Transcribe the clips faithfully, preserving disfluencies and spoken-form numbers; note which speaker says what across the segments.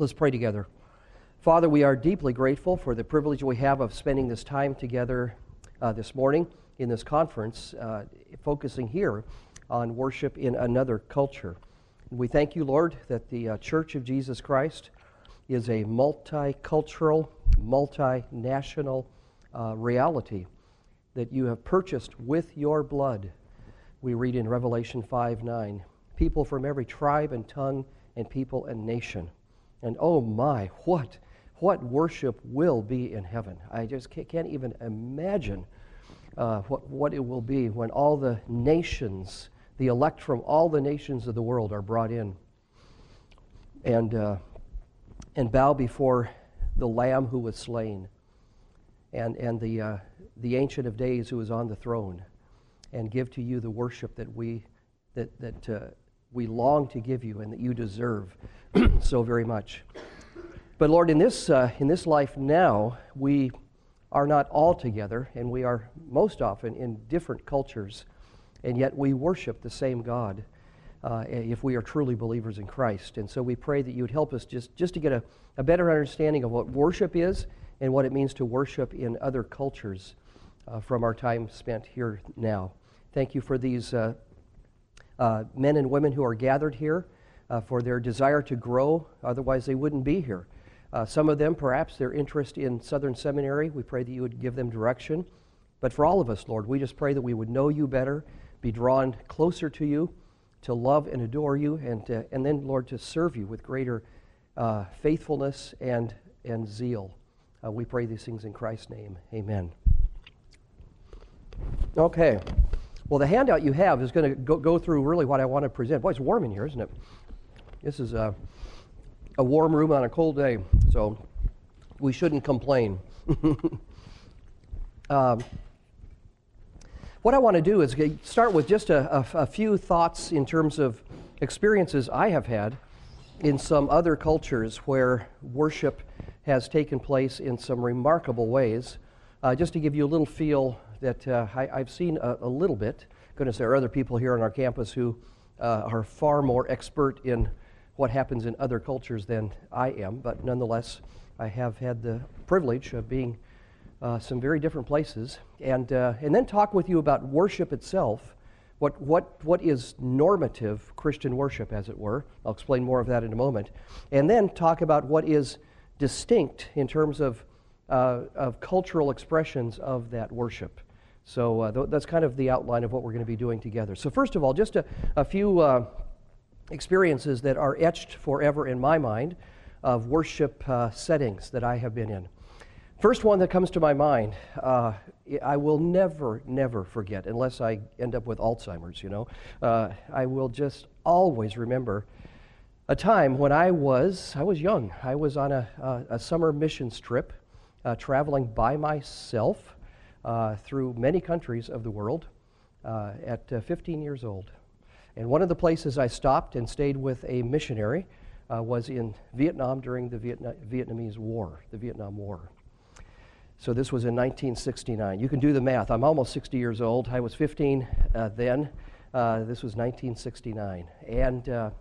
Speaker 1: Let's pray together. Father, we are deeply grateful for the privilege we have of spending this time together uh, this morning in this conference, uh, focusing here on worship in another culture. We thank you, Lord, that the uh, Church of Jesus Christ is a multicultural, multinational uh, reality that you have purchased with your blood. We read in Revelation five nine, people from every tribe and tongue and people and nation. And oh my, what, what worship will be in heaven. I just can't even imagine uh, what, what it will be when all the nations, the elect from all the nations of the world are brought in and, uh, and bow before the Lamb who was slain and, and the, uh, the Ancient of Days who is on the throne, and give to you the worship that we, that, that uh, we long to give you and that you deserve so very much. But Lord, in this uh, in this life now, we are not all together, and we are most often in different cultures, and yet we worship the same God uh, if we are truly believers in Christ. And so we pray that you would help us just, just to get a, a better understanding of what worship is and what it means to worship in other cultures uh, from our time spent here now. Thank you for these uh, uh, men and women who are gathered here, Uh, for their desire to grow, otherwise they wouldn't be here. Uh, some of them, perhaps their interest in Southern Seminary, we pray that you would give them direction. But for all of us, Lord, we just pray that we would know you better, be drawn closer to you, to love and adore you, and to, and then, Lord, to serve you with greater uh, faithfulness and, and zeal. Uh, we pray these things in Christ's name. Amen. Okay. Well, the handout you have is going to go, go through really what I want to present. Boy, it's warm in here, isn't it? This is a, a warm room on a cold day, so we shouldn't complain. um, what I want to do is start with just a, a, a few thoughts in terms of experiences I have had in some other cultures where worship has taken place in some remarkable ways, uh, just to give you a little feel that uh, I, I've seen a, a little bit. Goodness, there are other people here on our campus who uh, are far more expert in what happens in other cultures than I am, but nonetheless, I have had the privilege of being uh, some very different places, and uh, and then talk with you about worship itself, what what what is normative Christian worship, as it were. I'll explain more of that in a moment, and then talk about what is distinct in terms of uh, of cultural expressions of that worship. So uh, th- that's kind of the outline of what we're going to be doing together. So first of all, just a, a few uh, experiences that are etched forever in my mind of worship uh, settings that I have been in. First one that comes to my mind, uh, I will never, never forget, unless I end up with Alzheimer's, you know. Uh, I will just always remember a time when I was, I was young. I was on a, a, a summer missions trip, uh, traveling by myself uh, through many countries of the world uh, at uh, fifteen years old. And one of the places I stopped and stayed with a missionary uh, was in Vietnam during the Vietna- Vietnamese War, the Vietnam War. So this was in nineteen sixty-nine. You can do the math. I'm almost sixty years old. I was fifteen uh, then. Uh, this was nineteen sixty-nine. And uh,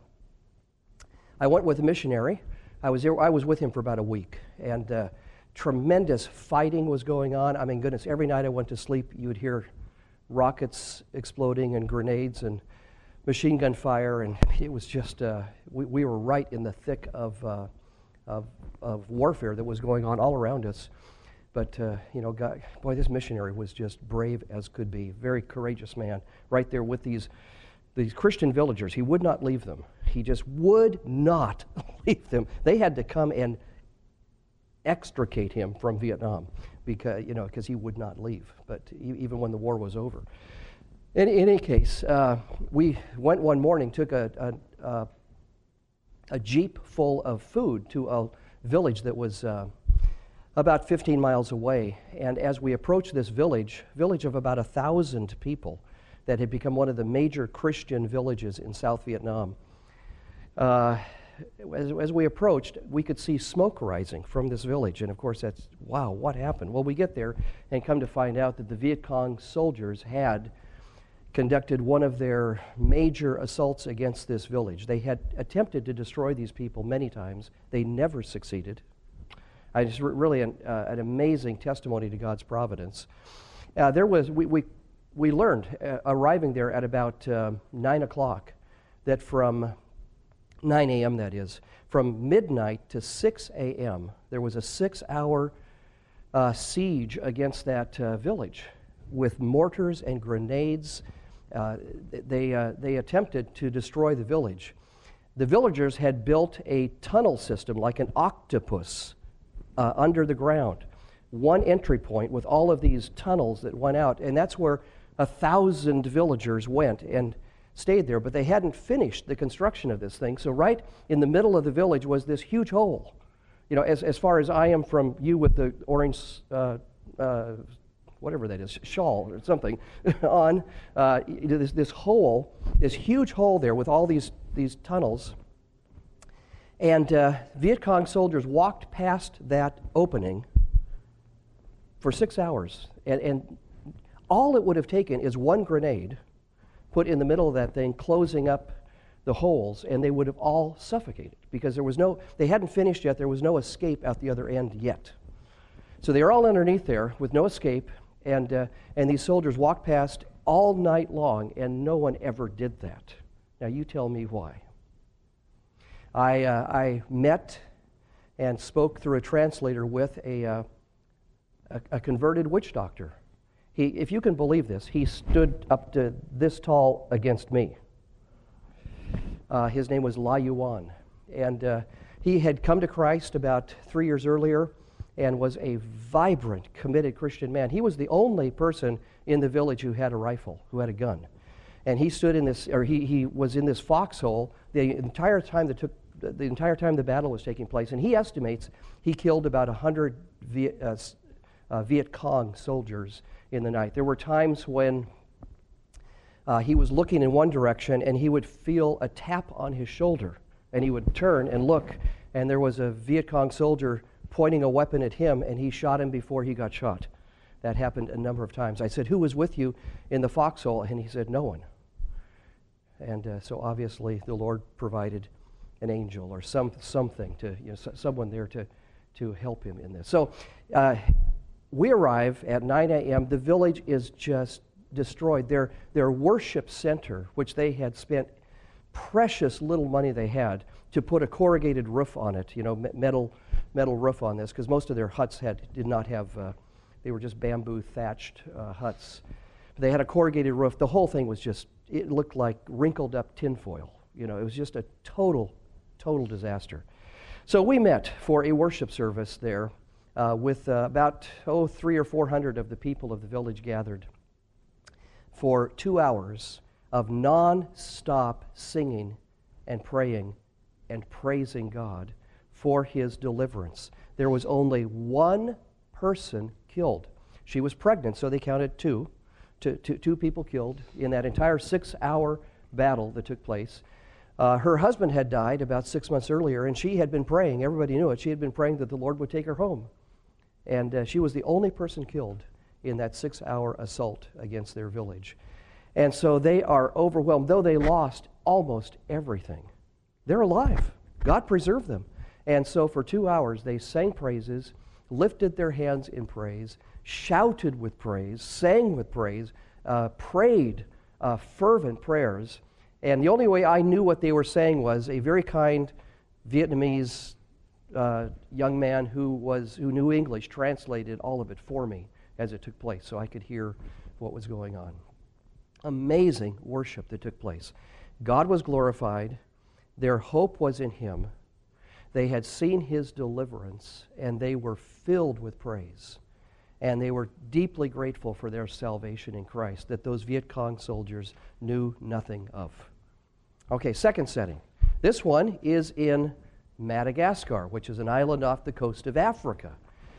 Speaker 1: I went with a missionary. I was there, I was with him for about a week. And uh, tremendous fighting was going on. I mean, goodness, every night I went to sleep, you would hear rockets exploding and grenades and machine gun fire, and it was just, uh, we, we were right in the thick of, uh, of, of warfare that was going on all around us. But, uh, you know, God, boy, this missionary was just brave as could be. Very courageous man, right there with these, these Christian villagers. He would not leave them. He just would not leave them. They had to come and extricate him from Vietnam because, you know, because he would not leave, but even when the war was over. In, in any case, uh, we went one morning, took a, a, a, a jeep full of food to a village that was uh, about fifteen miles away. And as we approached this village, village of about a thousand people that had become one of the major Christian villages in South Vietnam, uh, as, as we approached, we could see smoke rising from this village. And of course, that's, wow, what happened? Well, we get there and come to find out that the Viet Cong soldiers had conducted one of their major assaults against this village. They had attempted to destroy these people many times. They never succeeded. I just re- really an, uh, an amazing testimony to God's providence. Uh, there was we we, we learned uh, arriving there at about uh, nine o'clock that from nine a.m. that is from midnight to six a.m. there was a six-hour uh, siege against that uh, village with mortars and grenades. Uh, they uh, they attempted to destroy the village. The villagers had built a tunnel system like an octopus uh, under the ground, one entry point with all of these tunnels that went out, and that's where a thousand villagers went and stayed there. But they hadn't finished the construction of this thing, so right in the middle of the village was this huge hole. You know, as as far as I am from you with the orange. Uh, uh, whatever that is, shawl or something, on uh, this, this hole, this huge hole there with all these, these tunnels. And uh, Viet Cong soldiers walked past that opening for six hours. And, and all it would have taken is one grenade put in the middle of that thing, closing up the holes, and they would have all suffocated because there was no, they hadn't finished yet, there was no escape out the other end yet. So they were all underneath there with no escape. And uh, and these soldiers walked past all night long, and no one ever did that. Now you tell me why. I uh, I met and spoke through a translator with a, uh, a a converted witch doctor. He, if you can believe this, he stood up to this tall against me. Uh, his name was La Yuan, and uh, he had come to Christ about three years earlier, and was a vibrant, committed Christian man. He was the only person in the village who had a rifle, who had a gun. And he stood in this, or he, he was in this foxhole the entire time that took, the entire time the battle was taking place. And he estimates he killed about one hundred Viet, uh, uh, Viet Cong soldiers in the night. There were times when uh, he was looking in one direction and he would feel a tap on his shoulder. And he would turn and look, and there was a Viet Cong soldier pointing a weapon at him, and he shot him before he got shot. That happened a number of times. I said, "Who was with you in the foxhole?" And he said, "No one." And uh, so obviously the Lord provided an angel or some something to, you know, s- someone there to, to help him in this. So uh, we arrive at nine a.m. The village is just destroyed. Their, their worship center, which they had spent precious little money they had to put a corrugated roof on it, you know, metal metal roof on this, because most of their huts had did not have, uh, they were just bamboo thatched uh, huts. They had a corrugated roof. The whole thing was just, it looked like wrinkled up tinfoil. You know, it was just a total, total disaster. So we met for a worship service there uh, with uh, about, oh, three or four hundred of the people of the village gathered for two hours of non-stop singing and praying and praising God for his deliverance. There was only one person killed. She was pregnant, so they counted two, two, two, two people killed in that entire six-hour battle that took place. Uh, her husband had died about six months earlier, and she had been praying. Everybody knew it. She had been praying that the Lord would take her home. And uh, she was the only person killed in that six-hour assault against their village. And so they are overwhelmed. Though they lost almost everything, they're alive. God preserved them. And so for two hours they sang praises, lifted their hands in praise, shouted with praise, sang with praise, uh, prayed uh, fervent prayers. And the only way I knew what they were saying was a very kind Vietnamese uh, young man who was who knew English translated all of it for me as it took place, so I could hear what was going on. Amazing worship that took place. God was glorified. Their hope was in him. They had seen his deliverance, and they were filled with praise. And they were deeply grateful for their salvation in Christ that those Viet Cong soldiers knew nothing of. Okay, second setting. This one is in Madagascar, which is an island off the coast of Africa.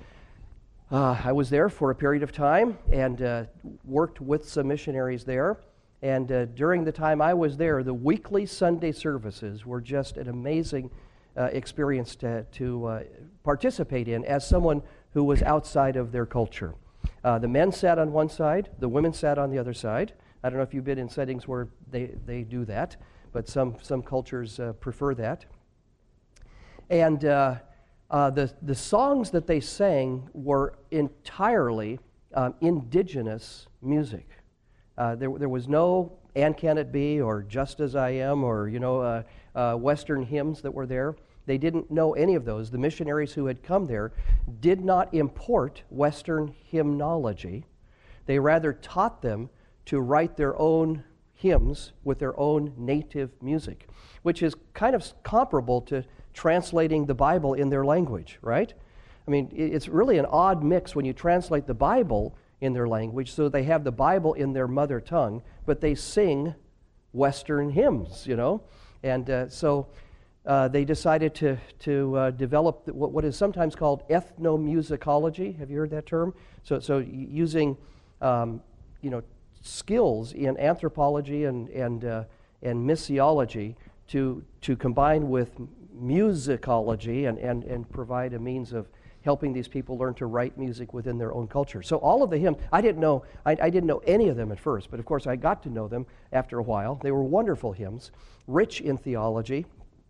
Speaker 1: Uh, I was there for a period of time and uh, worked with some missionaries there. And uh, during the time I was there, the weekly Sunday services were just an amazing uh, experience to, to uh, participate in as someone who was outside of their culture. Uh, the men sat on one side, the women sat on the other side. I don't know if you've been in settings where they, they do that, but some, some cultures uh, prefer that. And uh, uh, the, the songs that they sang were entirely um, indigenous music. Uh, there, there was no And Can It Be or Just As I Am or, you know, uh, uh, Western hymns that were there. They didn't know any of those. The missionaries who had come there did not import Western hymnology. They rather taught them to write their own hymns with their own native music, which is kind of comparable to translating the Bible in their language, right? I mean, it's really an odd mix when you translate the Bible in their language, so they have the Bible in their mother tongue, but they sing Western hymns, you know? And uh, so uh, they decided to, to uh, develop what, what is sometimes called ethnomusicology. Have you heard that term? So, so using, um, you know, skills in anthropology and, and, uh, and missiology to, to combine with musicology and, and, and provide a means of helping these people learn to write music within their own culture. So all of the hymns, I didn't know, I, I didn't know any of them at first, but of course I got to know them after a while. They were wonderful hymns, rich in theology,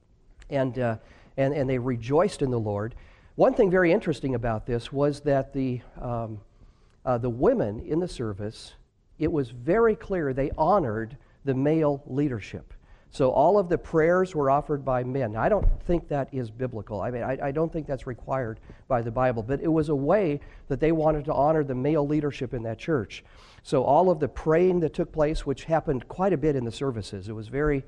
Speaker 1: and, uh, and, and they rejoiced in the Lord. One thing very interesting about this was that the, um, uh, the women in the service, it was very clear they honored the male leadership. So all of the prayers were offered by men. Now, I don't think that is biblical. I mean, I, I don't think that's required by the Bible, but it was a way that they wanted to honor the male leadership in that church. So all of the praying that took place, which happened quite a bit in the services, it was very,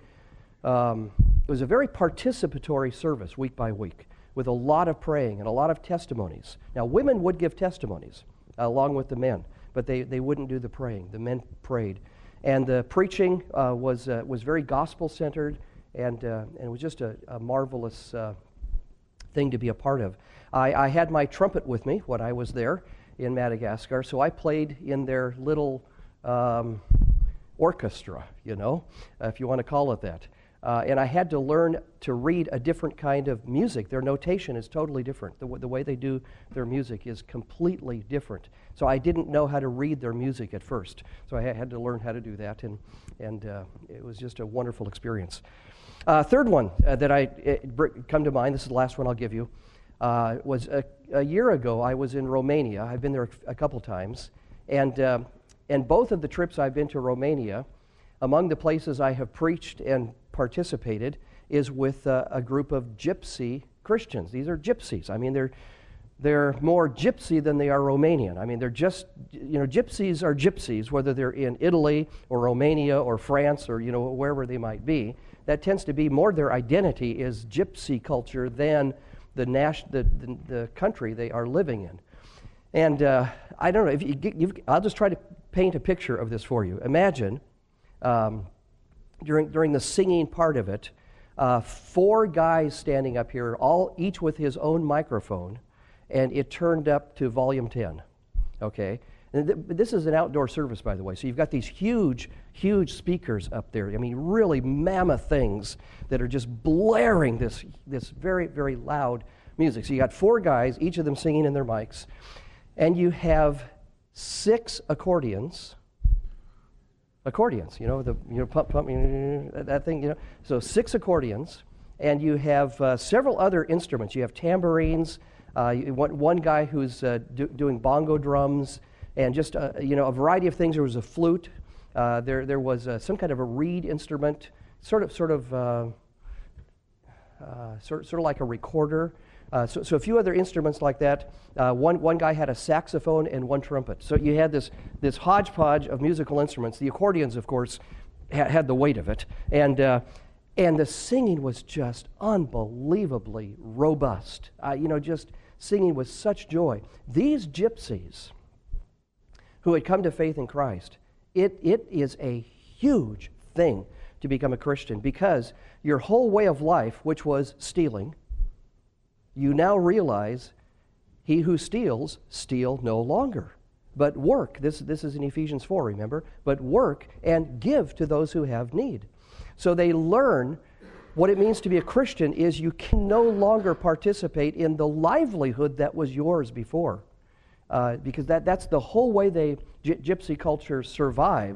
Speaker 1: um, it was a very participatory service week by week, with a lot of praying and a lot of testimonies. Now, women would give testimonies uh, along with the men, but they, they wouldn't do the praying. The men prayed. And the preaching uh, was uh, was very gospel-centered, and uh, and it was just a, a marvelous uh, thing to be a part of. I, I had my trumpet with me when I was there in Madagascar, so I played in their little um, orchestra, you know, uh, if you want to call it that. Uh, and I had to learn to read a different kind of music. Their notation is totally different. The, w- the way they do their music is completely different. So I didn't know how to read their music at first. So I had to learn how to do that, and, and uh, it was just a wonderful experience. Uh, third one uh, that I it, br- come to mind, this is the last one I'll give you, uh, was a, a year ago I was in Romania. I've been there a, a couple times, and, uh, and both of the trips I've been to Romania, among the places I have preached and participated is with uh, a group of gypsy Christians. These are gypsies. I mean, they're they're more gypsy than they are Romanian. I mean, they're just, you know, gypsies are gypsies, whether they're in Italy or Romania or France or, you know, wherever they might be. That tends to be more their identity is gypsy culture than the, nas- the, the, the country they are living in. And uh, I don't know, if you, you've, I'll just try to paint a picture of this for you. Imagine um, during, during the singing part of it, uh, four guys standing up here, all each with his own microphone, and it turned up to volume ten, okay? And th- this is an outdoor service, by the way, so you've got these huge, huge speakers up there. I mean, really mammoth things that are just blaring this, this very, very loud music. So you got four guys, each of them singing in their mics, and you have six accordions, accordions, you know, the you know pump, pump, that thing, you know. So six accordions, and you have uh, several other instruments. You have tambourines, uh, you, one, one guy who's uh, do, doing bongo drums, and just uh, you know a variety of things. There was a flute. Uh, there there was uh, some kind of a reed instrument, sort of sort of uh, uh, sort sort of like a recorder. Uh, so, so a few other instruments like that. Uh, one one guy had a saxophone and one trumpet. So you had this this hodgepodge of musical instruments. The accordions, of course, ha- had the weight of it, and uh, and the singing was just unbelievably robust. Uh, you know, just singing with such joy. These gypsies who had come to faith in Christ, it it is a huge thing to become a Christian, because your whole way of life, which was stealing, you now realize he who steals, steal no longer, but work. This, this is in Ephesians four, remember? But work and give to those who have need. So they learn what it means to be a Christian is you can no longer participate in the livelihood that was yours before. Uh, because that, that's the whole way they, gy- gypsy culture survives,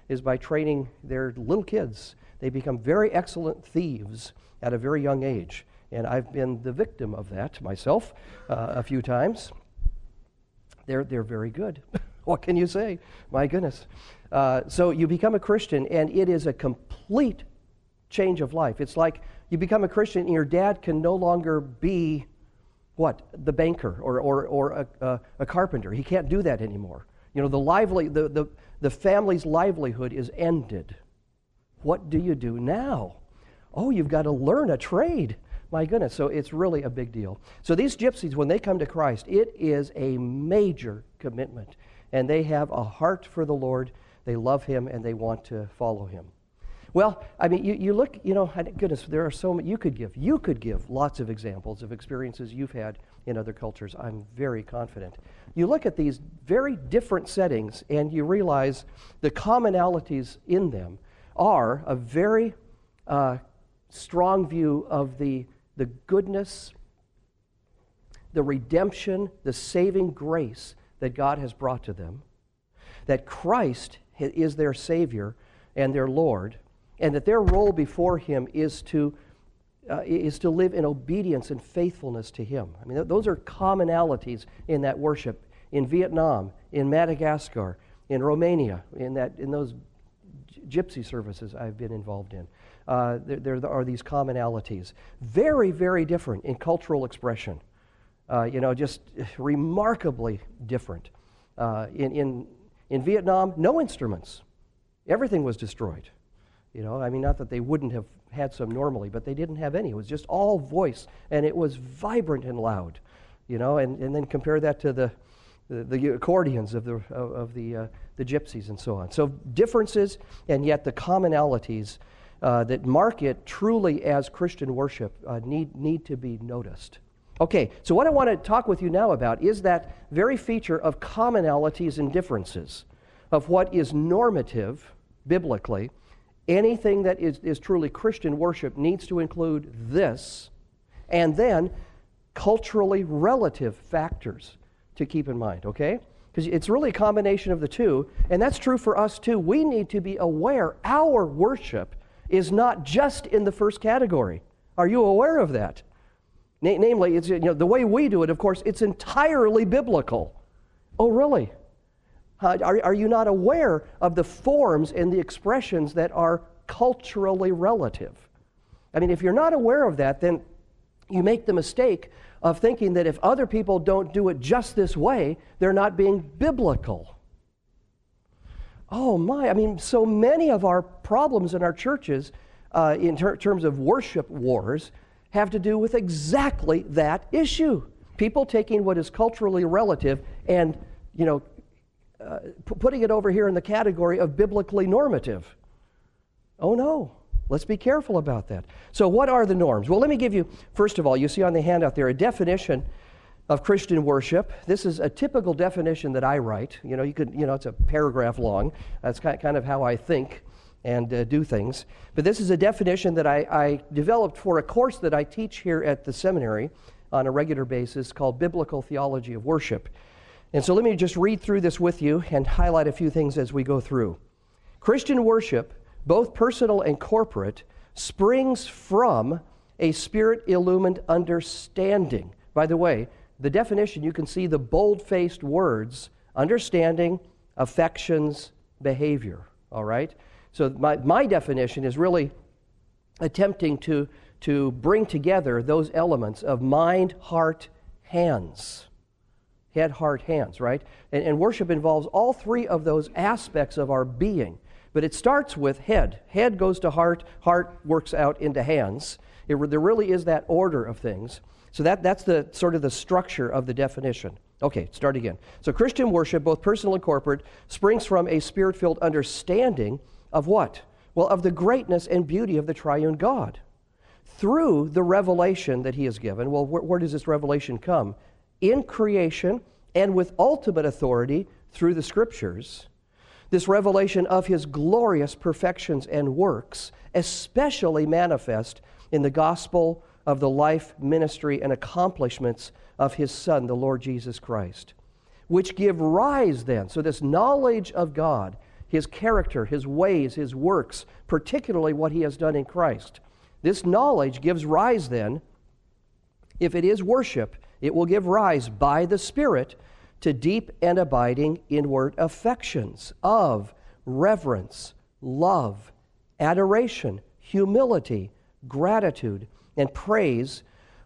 Speaker 1: is by training their little kids. They become very excellent thieves at a very young age. And I've been the victim of that myself uh, a few times. They're, they're very good. What can you say? My goodness. Uh, so you become a Christian, and it is a complete change of life. It's like you become a Christian, and your dad can no longer be, what, the banker or, or, or a, a, a carpenter. He can't do that anymore. You know, the, lively, the, the, the family's livelihood is ended. What do you do now? Oh, you've got to learn a trade. My goodness, so it's really a big deal. So these gypsies, when they come to Christ, it is a major commitment. And they have a heart for the Lord. They love Him, and they want to follow Him. Well, I mean, you, you look, you know, goodness, there are so many, you could give, you could give lots of examples of experiences you've had in other cultures. I'm very confident. You look at these very different settings, and you realize the commonalities in them are a very uh, strong view of the, the goodness, the redemption, the saving grace that God has brought to them, that Christ is their Savior and their Lord, and that their role before Him is to uh, is to live in obedience and faithfulness to Him. I mean, th- those are commonalities in that worship in Vietnam, in Madagascar, in Romania, in that in those gypsy services I've been involved in. Uh, there, there are these commonalities, very, very different in cultural expression. Uh, you know, just remarkably different. Uh, in, in, in Vietnam, no instruments. Everything was destroyed. You know, I mean, not that they wouldn't have had some normally, but they didn't have any. It was just all voice, and it was vibrant and loud. You know, and, and then compare that to the the, the accordions of the of, of the uh, the gypsies and so on. So differences, and yet the commonalities uh, that mark it truly as Christian worship uh, need need to be noticed. Okay, so what I want to talk with you now about is that very feature of commonalities and differences, of what is normative biblically. Anything that is, is truly Christian worship needs to include this, and then culturally relative factors to keep in mind, okay? Because it's really a combination of the two, and that's true for us too. We need to be aware our worship is not just in the first category. Are you aware of that? Na- namely, it's, you know, the way we do it, of course, it's entirely biblical. Oh, really? Uh, are, are you not aware of the forms and the expressions that are culturally relative? I mean, if you're not aware of that, then you make the mistake of thinking that if other people don't do it just this way, they're not being biblical. Oh my, I mean, so many of our problems in our churches uh, in ter- terms of worship wars have to do with exactly that issue. People taking what is culturally relative and, you know, uh, p- putting it over here in the category of biblically normative. Oh no, let's be careful about that. So what are the norms? Well, let me give you, first of all, you see on the handout there, a definition of Christian worship. This is a typical definition that I write. You know, you could, you know, it's a paragraph long. That's kind of how I think and uh, do things. But this is a definition that I, I developed for a course that I teach here at the seminary on a regular basis called Biblical Theology of Worship. And so let me just read through this with you and highlight a few things as we go through. Christian worship, both personal and corporate, springs from a Spirit-illumined understanding. By the way, the definition, you can see the bold-faced words, understanding, affections, behavior, all right? So my, my definition is really attempting to, to bring together those elements of mind, heart, hands. Head, heart, hands, right? And, and worship involves all three of those aspects of our being. But it starts with head. Head goes to heart. Heart works out into hands. It, there really is that order of things. So that, that's the sort of the structure of the definition. Okay, start again. So Christian worship, both personal and corporate, springs from a Spirit-filled understanding of what? Well, of the greatness and beauty of the triune God. Through the revelation that He has given. Well, where, where does this revelation come? In creation and with ultimate authority through the Scriptures. This revelation of His glorious perfections and works, especially manifest in the gospel of the life, ministry, and accomplishments of His Son, the Lord Jesus Christ, which give rise then, so this knowledge of God His character, His ways, His works, particularly what He has done in Christ. This knowledge gives rise then, if it is worship, it will give rise by the Spirit to deep and abiding inward affections of reverence, love, adoration, humility, gratitude, and praise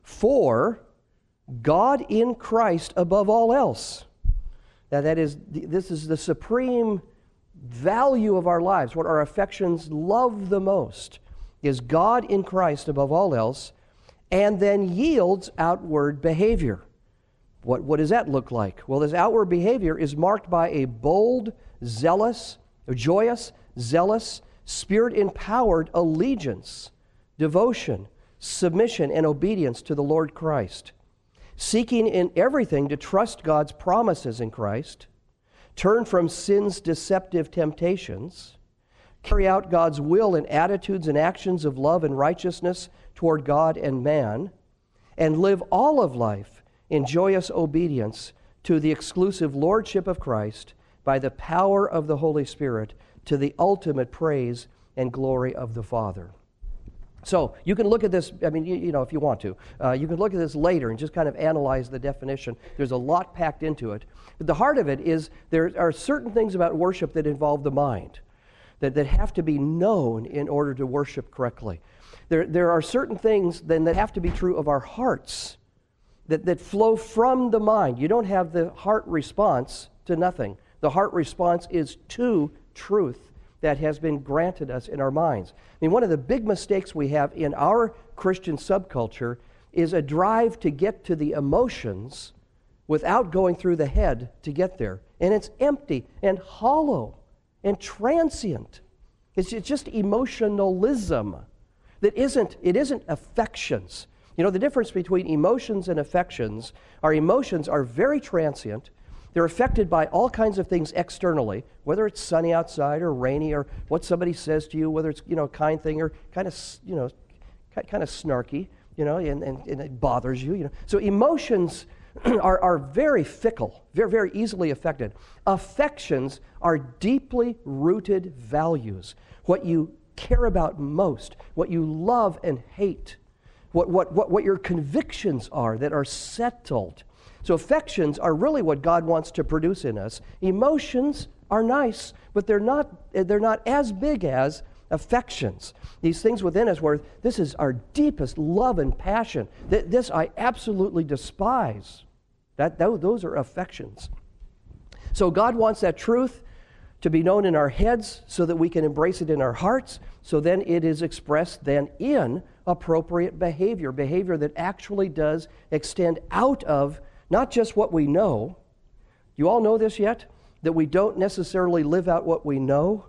Speaker 1: for God in Christ above all else. Now that is, this is the supreme value of our lives, what our affections love the most, is God in Christ above all else, and then yields outward behavior. What, what does that look like? Well, this outward behavior is marked by a bold, zealous, joyous, zealous, Spirit-empowered allegiance, devotion, submission, and obedience to the Lord Christ, seeking in everything to trust God's promises in Christ, turn from sin's deceptive temptations, carry out God's will in attitudes and actions of love and righteousness toward God and man, and live all of life in joyous obedience to the exclusive lordship of Christ by the power of the Holy Spirit to the ultimate praise and glory of the Father. So you can look at this, I mean, you, you know, if you want to. Uh, you can look at this later and just kind of analyze the definition. There's a lot packed into it. But the heart of it is there are certain things about worship that involve the mind, that, that have to be known in order to worship correctly. There, there are certain things then that have to be true of our hearts, that, that flow from the mind. You don't have the heart response to nothing. The heart response is to truth that has been granted us in our minds. I mean, one of the big mistakes we have in our Christian subculture is a drive to get to the emotions without going through the head to get there. And it's empty and hollow and transient. It's just emotionalism that isn't, it isn't affections. You know, the difference between emotions and affections are emotions are very transient. They're affected by all kinds of things externally, whether it's sunny outside or rainy or what somebody says to you, whether it's, you know, a kind thing or kind of, you know, kind of snarky, you know, and, and, and it bothers you, you know. So emotions are, are very fickle, very, very easily affected. Affections are deeply rooted values, what you care about most, what you love and hate, what, what, what, what your convictions are that are settled. So affections are really what God wants to produce in us. Emotions are nice, but they're not, they're not as big as affections. These things within us where this is our deepest love and passion. This I absolutely despise. That, those are affections. So God wants that truth to be known in our heads so that we can embrace it in our hearts. So then it is expressed then in appropriate behavior, behavior that actually does extend out of not just what we know. You all know this yet? That we don't necessarily live out what we know?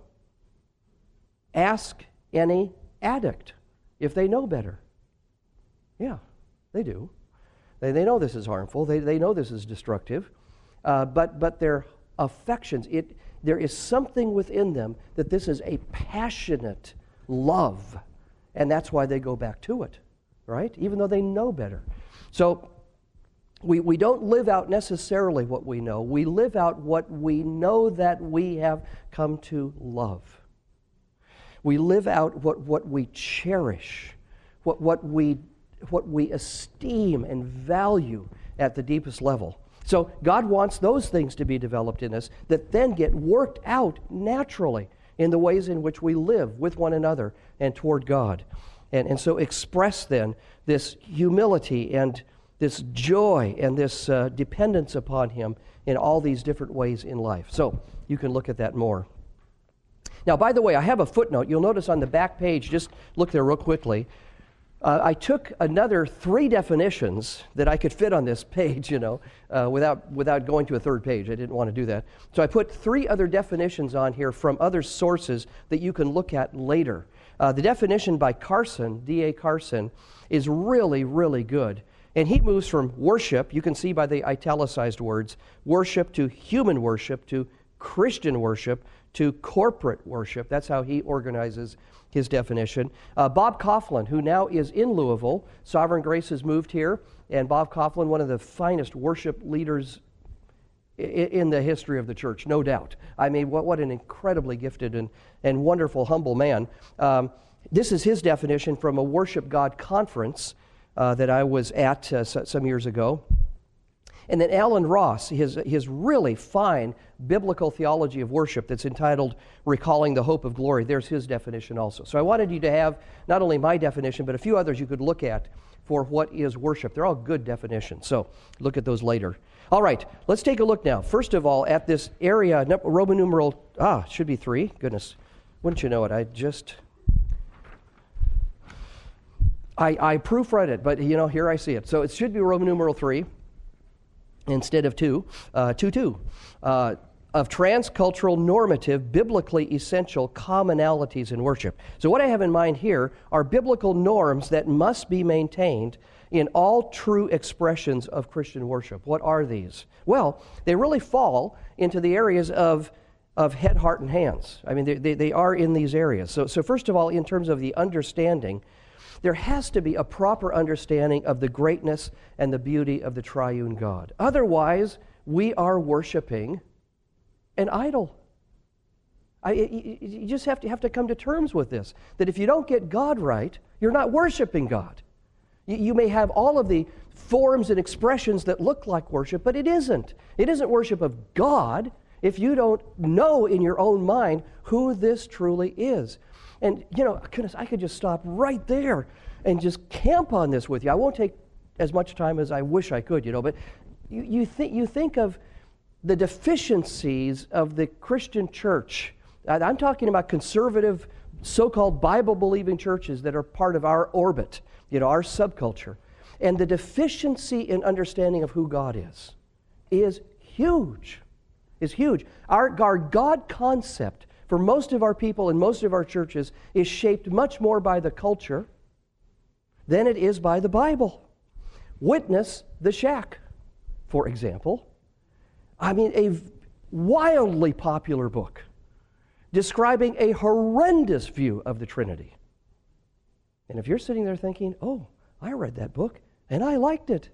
Speaker 1: Ask any addict if they know better. Yeah, they do. They, they know this is harmful. They, they know this is destructive. Uh, but, but their affections, it, there is something within them that this is a passionate love. And that's why they go back to it, right? Even though they know better. So, We, we don't live out necessarily what we know. We live out what we know that we have come to love. We live out what, what we cherish, what, what, we, what we esteem and value at the deepest level. So God wants those things to be developed in us that then get worked out naturally in the ways in which we live with one another and toward God. And, and so express then this humility and this joy and this uh, dependence upon Him in all these different ways in life. So you can look at that more. Now, by the way, I have a footnote. You'll notice on the back page, just look there real quickly. Uh, I took another three definitions that I could fit on this page, you know, uh, without, without going to a third page. I didn't want to do that. So I put three other definitions on here from other sources that you can look at later. Uh, the definition by Carson, D A Carson, is really, really good. And he moves from worship, you can see by the italicized words, worship to human worship, to Christian worship, to corporate worship. That's how he organizes his definition. Uh, Bob Coughlin, who now is in Louisville, Sovereign Grace has moved here, and Bob Coughlin, one of the finest worship leaders in the history of the church, no doubt. I mean, what, what an incredibly gifted and, and wonderful, humble man. Um, this is his definition from a Worship God conference uh, that I was at uh, some years ago. And then Alan Ross, his, his really fine biblical theology of worship that's entitled Recalling the Hope of Glory, there's his definition also. So I wanted you to have not only my definition, but a few others you could look at for what is worship. They're all good definitions, so look at those later. All right, let's take a look now. First of all, at this area, Roman numeral, ah, should be three. Goodness, wouldn't you know it? I just, I, I proofread it, but you know, here I see it. So it should be Roman numeral three instead of two, uh, two, two, uh, of transcultural, normative, biblically essential commonalities in worship. So what I have in mind here are biblical norms that must be maintained in all true expressions of Christian worship. What are these? Well, they really fall into the areas of, of head, heart, and hands. I mean, they, they, they are in these areas. So, so first of all, in terms of the understanding, there has to be a proper understanding of the greatness and the beauty of the triune God. Otherwise, we are worshiping an idol. I, you, you just have to have to come to terms with this, that if you don't get God right, you're not worshiping God. You, you may have all of the forms and expressions that look like worship, but it isn't. It isn't worship of God if you don't know in your own mind who this truly is. And, you know, goodness, I could just stop right there and just camp on this with you. I won't take as much time as I wish I could, you know, but you, you, th- you think of the deficiencies of the Christian church. I'm talking about conservative, so-called Bible-believing churches that are part of our orbit, you know, our subculture. And the deficiency in understanding of who God is is huge, is huge. Our, our God concept for most of our people and most of our churches is shaped much more by the culture than it is by the Bible. Witness The Shack, for example. I mean, a wildly popular book describing a horrendous view of the Trinity. And if you're sitting there thinking, oh, I read that book and I liked it.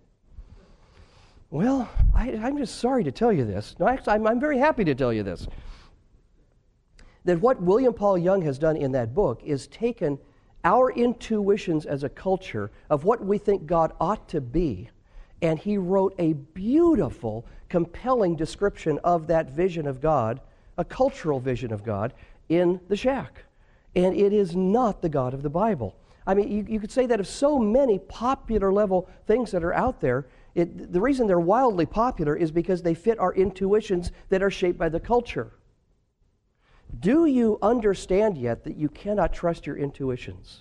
Speaker 1: Well, I, I'm just sorry to tell you this. No, actually, I'm, I'm very happy to tell you this. That what William Paul Young has done in that book is taken our intuitions as a culture of what we think God ought to be, and he wrote a beautiful, compelling description of that vision of God, a cultural vision of God, in The Shack. And it is not the God of the Bible. I mean, you, you could say that of so many popular level things that are out there, it, the reason they're wildly popular is because they fit our intuitions that are shaped by the culture. Do you understand yet that you cannot trust your intuitions?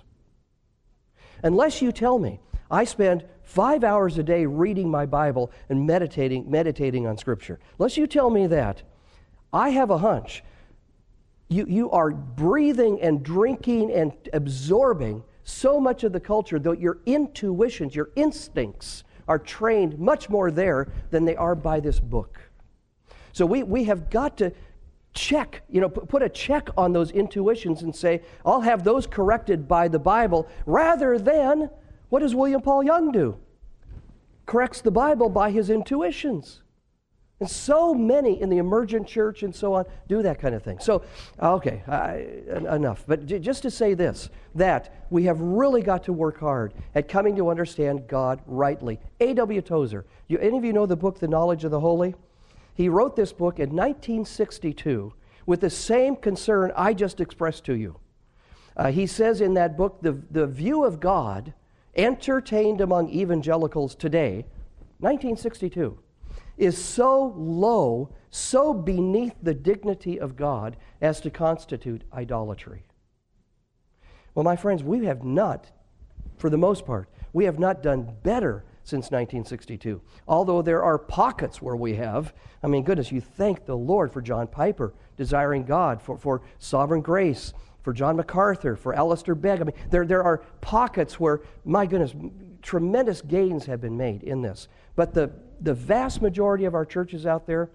Speaker 1: Unless you tell me, I spend five hours a day reading my Bible and meditating, meditating on Scripture. Unless you tell me that, I have a hunch. You, you are breathing and drinking and absorbing so much of the culture that your intuitions, your instincts are trained much more there than they are by this book. So we, we have got to check, you know, put a check on those intuitions and say, I'll have those corrected by the Bible, rather than, what does William Paul Young do? Corrects the Bible by his intuitions. And so many in the emergent church and so on do that kind of thing. So, okay, I, enough. But j- just to say this, that we have really got to work hard at coming to understand God rightly. A W Tozer, you, any of you know the book, The Knowledge of the Holy? He wrote this book in nineteen sixty-two with the same concern I just expressed to you. Uh, he says in that book, the, the view of God entertained among evangelicals today, nineteen sixty-two, is so low, so beneath the dignity of God as to constitute idolatry. Well, my friends, we have not, for the most part, we have not done better since nineteen sixty-two. Although there are pockets where we have. I mean, goodness, you thank the Lord for John Piper desiring God, for, for sovereign grace, for John MacArthur, for Alistair Begg. I mean, there, there are pockets where, my goodness, tremendous gains have been made in this. But the, the vast majority of our churches out there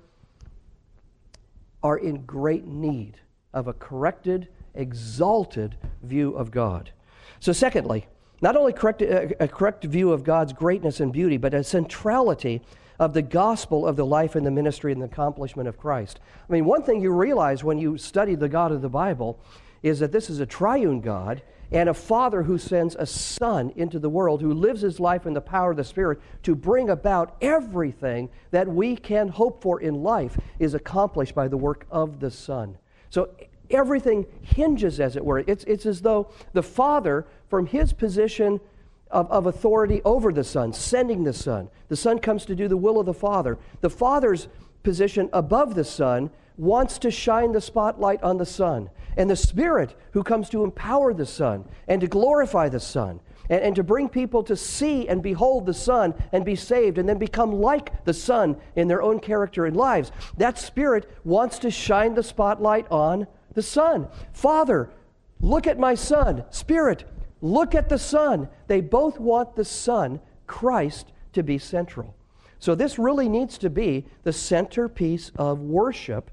Speaker 1: are in great need of a corrected, exalted view of God. So secondly, not only correct, a, a correct view of God's greatness and beauty, but a centrality of the gospel of the life and the ministry and the accomplishment of Christ. I mean, one thing you realize when you study the God of the Bible is that this is a triune God and a Father who sends a Son into the world, who lives his life in the power of the Spirit to bring about everything that we can hope for in life is accomplished by the work of the Son. So everything hinges, as it were. It's, it's as though the Father, from his position of, of authority over the Son, sending the Son, the Son comes to do the will of the Father. The Father's position above the Son wants to shine the spotlight on the Son. And the Spirit who comes to empower the Son and to glorify the Son and, and to bring people to see and behold the Son and be saved and then become like the Son in their own character and lives. That Spirit wants to shine the spotlight on the Son. Father, look at my Son. Spirit, look at the Son. They both want the Son, Christ, to be central. So this really needs to be the centerpiece of worship.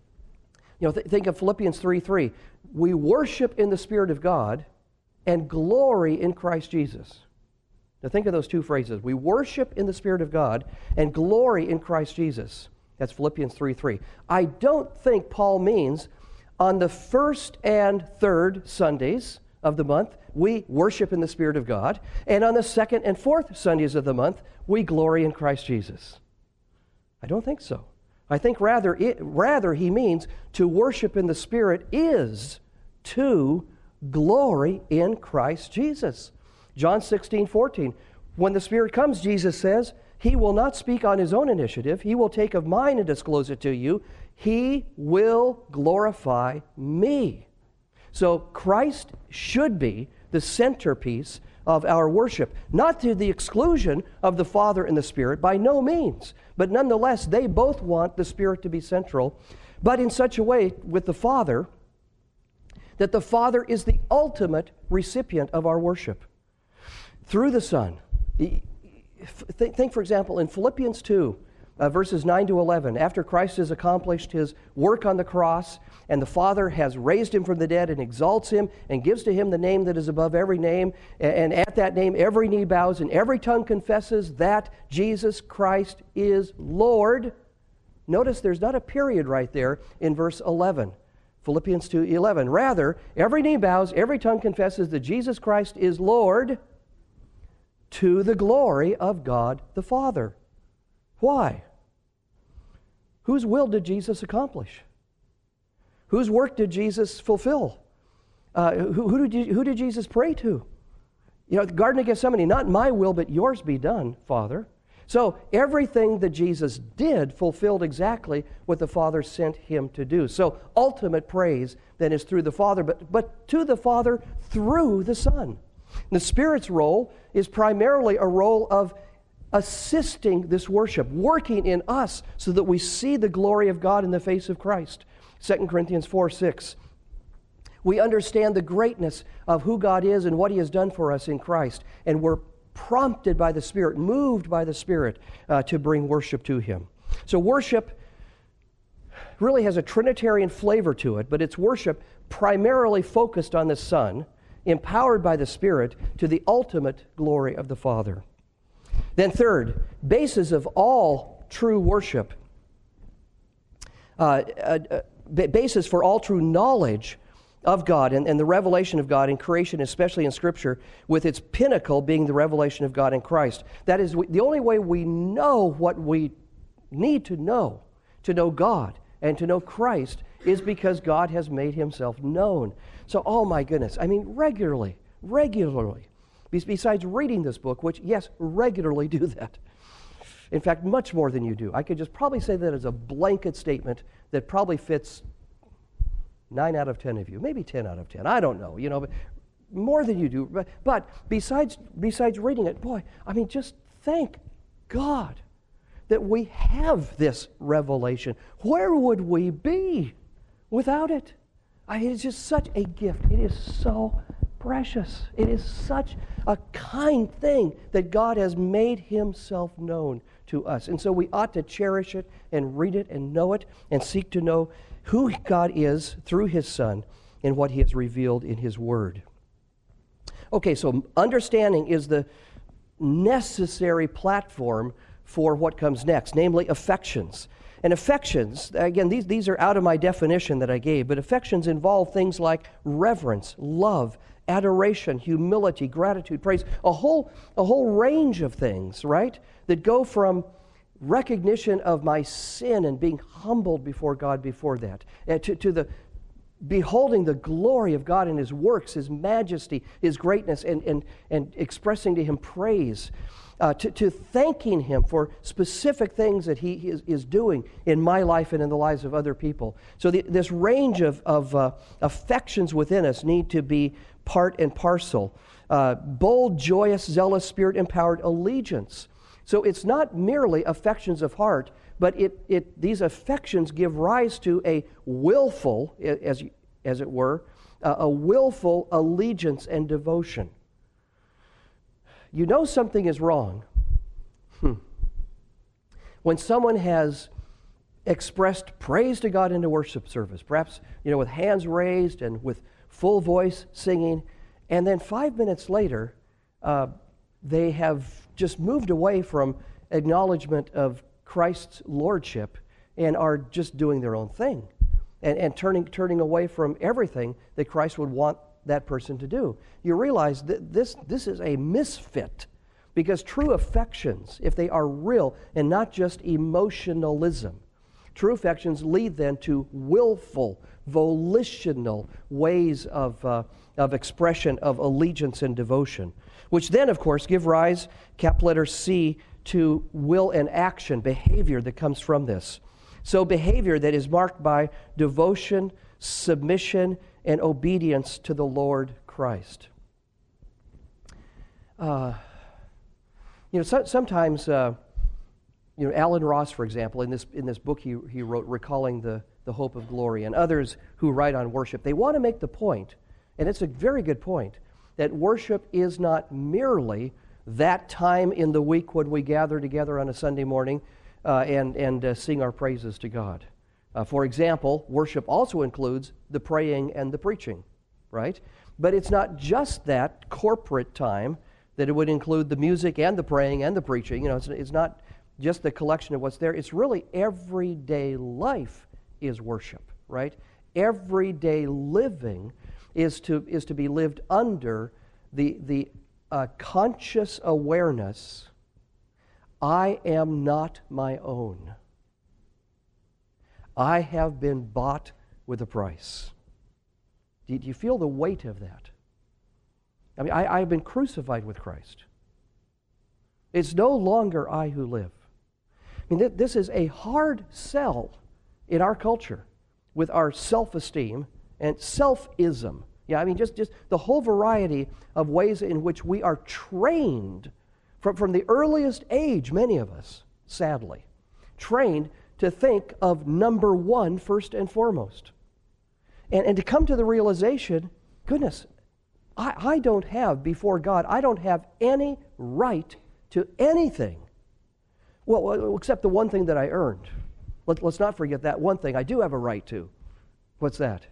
Speaker 1: You know, th- think of Philippians three three. We worship in the Spirit of God and glory in Christ Jesus. Now think of those two phrases. We worship in the Spirit of God and glory in Christ Jesus. That's Philippians three three. I don't think Paul means on the first and third Sundays of the month, we worship in the Spirit of God, and on the second and fourth Sundays of the month, we glory in Christ Jesus. I don't think so. I think rather, it, rather he means to worship in the Spirit is to glory in Christ Jesus. John sixteen fourteen. When the Spirit comes, Jesus says, he will not speak on his own initiative. He will take of mine and disclose it to you. He will glorify me. So Christ should be the centerpiece of our worship, not to the exclusion of the Father and the Spirit, by no means. But nonetheless, they both want the Spirit to be central, but in such a way with the Father that the Father is the ultimate recipient of our worship. Through the Son. Think, for example, in Philippians two, uh, verses nine to eleven, after Christ has accomplished his work on the cross, and the Father has raised him from the dead and exalts him and gives to him the name that is above every name, and at that name every knee bows and every tongue confesses that Jesus Christ is Lord. Notice there's not a period right there in verse eleven. Philippians two eleven. Rather, every knee bows, every tongue confesses that Jesus Christ is Lord, to the glory of God the Father. Why? Whose will did Jesus accomplish? Whose work did Jesus fulfill? Uh, who, who, did, who did Jesus pray to? You know, the Garden of Gethsemane, not my will, but yours be done, Father. So everything that Jesus did fulfilled exactly what the Father sent him to do. So ultimate praise then is through the Father, but, but to the Father through the Son. The Spirit's role is primarily a role of assisting this worship, working in us so that we see the glory of God in the face of Christ. Second Corinthians four six. We understand the greatness of who God is and what he has done for us in Christ, and we're prompted by the Spirit, moved by the Spirit uh, to bring worship to him. So worship really has a Trinitarian flavor to it, but it's worship primarily focused on the Son, empowered by the Spirit to the ultimate glory of the Father. Then third, basis of all true worship, uh, uh, uh, basis for all true knowledge of God and, and the revelation of God in creation, especially in Scripture, with its pinnacle being the revelation of God in Christ. That is the only way we know what we need to know, to know God and to know Christ, is because God has made himself known. So, oh my goodness, I mean regularly, regularly, besides reading this book, which, yes, regularly do that. In fact, much more than you do. I could just probably say that as a blanket statement that probably fits nine out of ten of you, maybe ten out of ten. I don't know, you know, but more than you do. But, but besides, besides reading it, boy, I mean, just thank God that we have this revelation. Where would we be without it? I mean, it's just such a gift. It is so precious. It is such a kind thing that God has made himself known to us. And so we ought to cherish it and read it and know it and seek to know who God is through his Son and what he has revealed in his Word. Okay, so understanding is the necessary platform for what comes next, namely affections. And affections, again, these, these are out of my definition that I gave, but affections involve things like reverence, love, adoration, humility, gratitude, praise, a whole, a whole range of things, right, that go from recognition of my sin and being humbled before God before that, and to, to the beholding the glory of God in His works, His majesty, His greatness, and, and, and expressing to Him praise, uh, to, to thanking Him for specific things that He is, is doing in my life and in the lives of other people. So the, this range of, of uh, affections within us need to be part and parcel. Uh, bold, joyous, zealous, Spirit-empowered allegiance. So it's not merely affections of heart, but it, it these affections give rise to a willful, as, as it were, uh, a willful allegiance and devotion. You know something is wrong hmm. when someone has expressed praise to God in a worship service, perhaps you know with hands raised and with full voice singing, and then five minutes later, uh, they have just moved away from acknowledgement of Christ's lordship and are just doing their own thing and, and turning turning away from everything that Christ would want that person to do. You realize that this, this is a misfit, because true affections, if they are real and not just emotionalism, true affections lead then to willful, volitional ways of, uh, of expression of allegiance and devotion, which then, of course, give rise, cap letter C, to will and action, behavior that comes from this. So behavior that is marked by devotion, submission, and obedience to the Lord Christ. Uh, you know, so, sometimes, uh, you know, Alan Ross, for example, in this in this book he he wrote, Recalling the, the Hope of Glory, and others who write on worship, they want to make the point, and it's a very good point, that worship is not merely that time in the week when we gather together on a Sunday morning uh, and, and uh, sing our praises to God. Uh, for example, worship also includes the praying and the preaching, right? But it's not just that corporate time, that it would include the music and the praying and the preaching. You know, it's, it's not just the collection of what's there. It's really everyday life is worship, right? Everyday living is to is to be lived under the the uh, conscious awareness, I am not my own. I have been bought with a price. Do you feel the weight of that? I mean, I, I've been crucified with Christ. It's no longer I who live. I mean, th- this is a hard sell in our culture with our self-esteem and self-ism. Yeah, I mean, just, just the whole variety of ways in which we are trained from, from the earliest age, many of us, sadly, trained to think of number one first and foremost. And, and to come to the realization, goodness, I, I don't have, before God, I don't have any right to anything. Well, except the one thing that I earned. Let, let's not forget that one thing I do have a right to. What's that?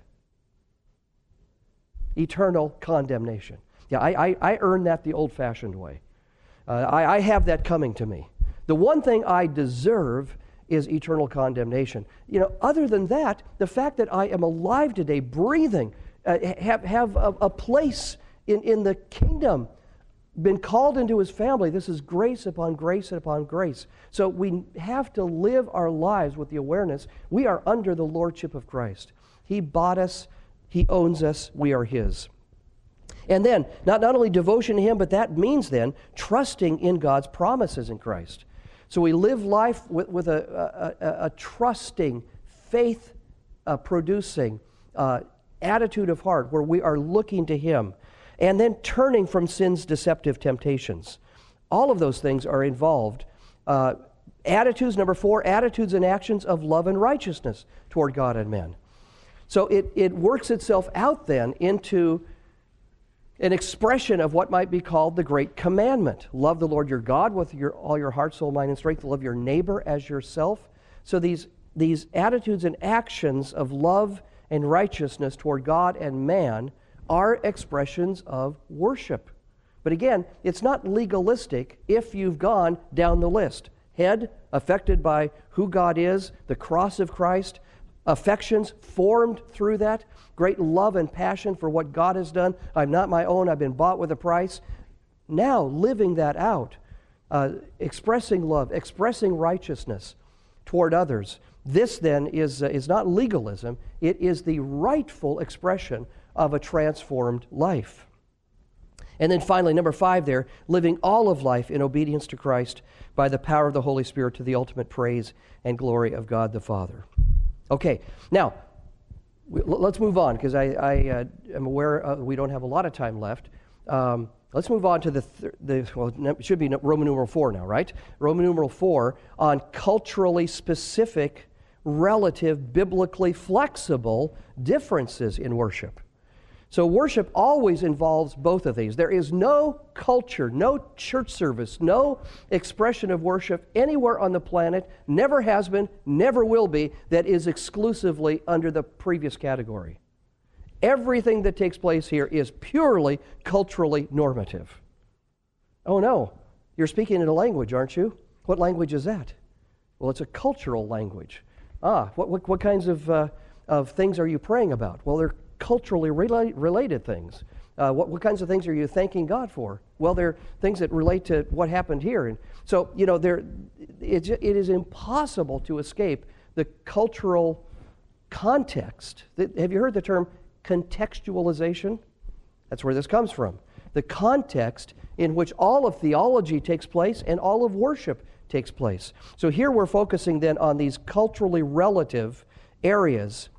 Speaker 1: Eternal condemnation. Yeah, I, I, I earned that the old-fashioned way. Uh, I, I have that coming to me. The one thing I deserve is eternal condemnation. You know, other than that, the fact that I am alive today, breathing, uh, have, have a, a place in, in the kingdom, been called into His family, this is grace upon grace and upon grace. So we have to live our lives with the awareness we are under the lordship of Christ. He bought us, He owns us, we are His. And then, not, not only devotion to Him, but that means then trusting in God's promises in Christ. So we live life with, with a, a, a trusting, faith-producing uh, attitude of heart where we are looking to Him. And then turning from sin's deceptive temptations. All of those things are involved. Uh, attitudes, number four, attitudes and actions of love and righteousness toward God and men. So it, it works itself out then into an expression of what might be called the great commandment. Love the Lord your God with your, all your heart, soul, mind, and strength. Love your neighbor as yourself. So these, these attitudes and actions of love and righteousness toward God and man are expressions of worship. But again, it's not legalistic if you've gone down the list. head, affected by who God is, the cross of Christ, affections formed through that, great love and passion for what God has done. I'm not my own, I've been bought with a price. Now living that out, uh, expressing love, expressing righteousness toward others. This then is, uh, is not legalism, it is the rightful expression of a transformed life. And then finally, number five there, living all of life in obedience to Christ by the power of the Holy Spirit to the ultimate praise and glory of God the Father. Okay, now, we, let's move on, because I, I uh, am aware uh, we don't have a lot of time left. Um, let's move on to the, th- the, well, it should be Roman numeral four now, right? Roman numeral four on culturally specific, relative, biblically flexible differences in worship. So worship always involves both of these. There is no culture, no church service, no expression of worship anywhere on the planet, never has been, never will be, that is exclusively under the previous category. Everything that takes place here is purely culturally normative. Oh no, you're speaking in a language, aren't you? What language is that? Well, it's a cultural language. Ah, what, what, what kinds of, uh, of things are you praying about? Well, they're culturally rela- related things. Uh, what, what kinds of things are you thanking God for? Well, they're things that relate to what happened here. And so, you know, there, it, it is impossible to escape the cultural context. Have you heard the term contextualization? That's where this comes from. The context in which all of theology takes place and all of worship takes place. So here we're focusing then on these culturally relative areas.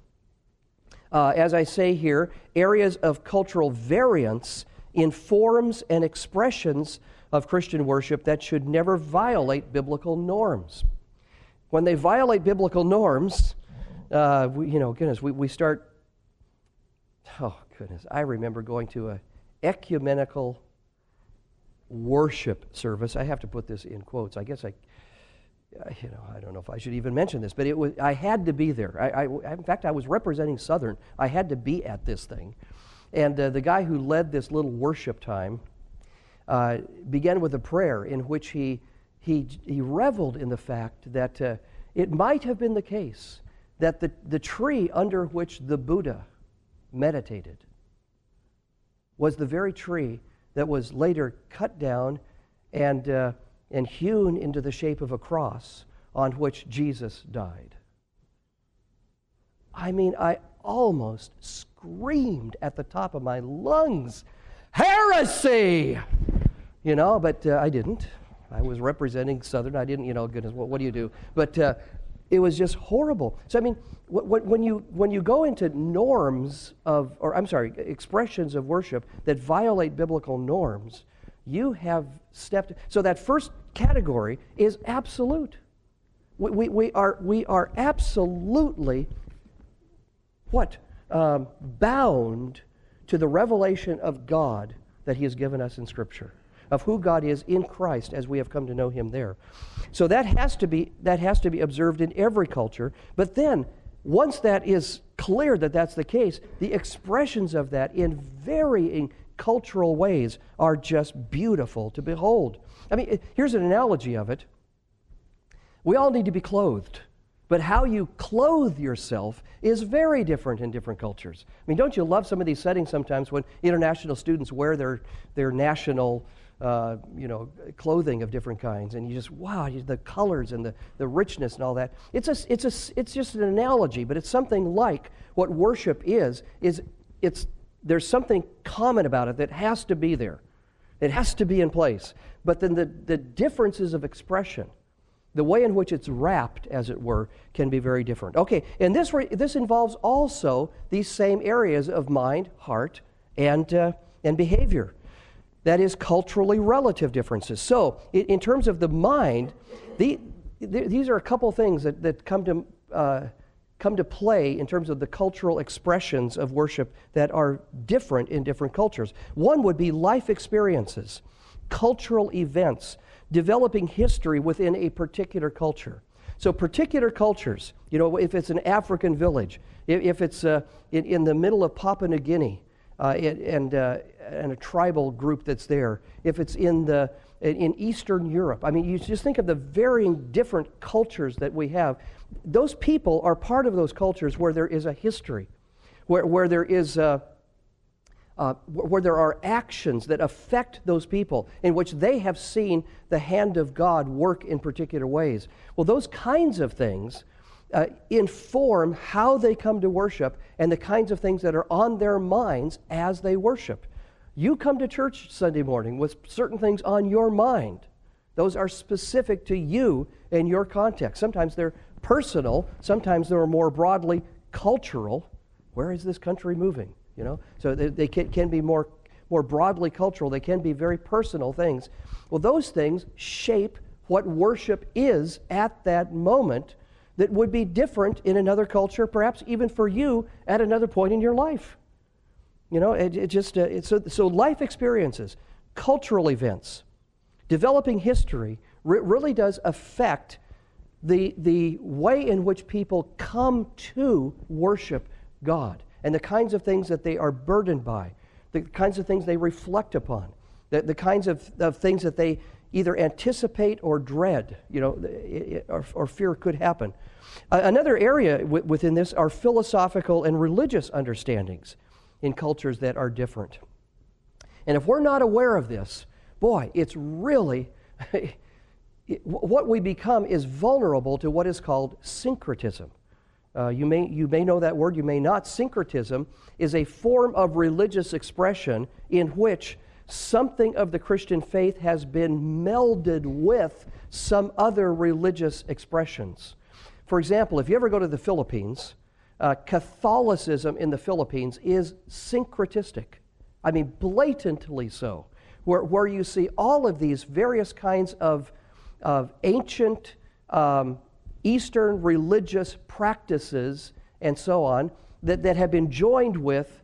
Speaker 1: Uh, as I say here, areas of cultural variance in forms and expressions of Christian worship that should never violate biblical norms. When they violate biblical norms, uh, we, you know, goodness, we, we start, oh goodness, I remember going to a ecumenical worship service. I have to put this in quotes. I guess I, you know, I don't know if I should even mention this, but it was, I had to be there. I, I, in fact, I was representing Southern. I had to be at this thing. And uh, the guy who led this little worship time uh, began with a prayer in which he, he, he reveled in the fact that uh, it might have been the case that the, the tree under which the Buddha meditated was the very tree that was later cut down and uh, and hewn into the shape of a cross on which Jesus died. I mean, I almost screamed at the top of my lungs, heresy! You know, but uh, I didn't. I was representing Southern. I didn't, you know, goodness, what, what do you do? But uh, it was just horrible. So, I mean, wh- wh- when you when you go into norms of, or I'm sorry, expressions of worship that violate biblical norms, you have stepped. So that first category is absolute. We, we, we are we are absolutely what um, bound to the revelation of God that He has given us in Scripture, of who God is in Christ as we have come to know Him there. So that has to be that has to be observed in every culture. But then, once that is clear that that's the case, the expressions of that in varying cultural ways are just beautiful to behold. I mean, here's an analogy of it. We all need to be clothed, but how you clothe yourself is very different in different cultures. I mean, don't you love some of these settings sometimes when international students wear their their national uh, you know, clothing of different kinds, and you just, wow, you, the colors and the, the richness and all that. It's a, it's a, it's just an analogy, but it's something like what worship is, is it's there's something common about it that has to be there. It has to be in place. But then the, the differences of expression, the way in which it's wrapped, as it were, can be very different. Okay, and this re- this involves also these same areas of mind, heart, and uh, and behavior. That is culturally relative differences. So, in, in terms of the mind, the, the, these are a couple things that, that come to uh, come to play in terms of the cultural expressions of worship that are different in different cultures. One would be life experiences, cultural events, developing history within a particular culture. So particular cultures, you know, if it's an African village, if, if it's uh, in, in the middle of Papua New Guinea, uh, it, and, uh, and a tribal group that's there, if it's in the in, in Eastern Europe. I mean, you just think of the varying different cultures that we have. Those people are part of those cultures where there is a history, where, where there is a, uh, where there are actions that affect those people, in which they have seen the hand of God work in particular ways. Well, those kinds of things uh, inform how they come to worship and the kinds of things that are on their minds as they worship. You come to church Sunday morning with certain things on your mind. Those are specific to you and your context. Sometimes they're personal, sometimes they're more broadly cultural. Where is this country moving? You know, so they, they can, can be more, more broadly cultural. They can be very personal things. Well, those things shape what worship is at that moment that would be different in another culture, perhaps even for you at another point in your life. You know, it, it just uh, it's, so, so life experiences, cultural events, developing history re- really does affect the, the way in which people come to worship God and the kinds of things that they are burdened by, the kinds of things they reflect upon, the, the kinds of, of things that they either anticipate or dread, you know, it, or, or fear could happen. Uh, another area w- within this are philosophical and religious understandings in cultures that are different. And if we're not aware of this, boy, it's really, it, what we become is vulnerable to what is called syncretism. Uh, you may you may know that word, you may not. Syncretism is a form of religious expression in which something of the Christian faith has been melded with some other religious expressions. For example, if you ever go to the Philippines, uh, Catholicism in the Philippines is syncretistic. I mean, blatantly so, where, where you see all of these various kinds of, of ancient um, Eastern religious practices and so on that, that have been joined with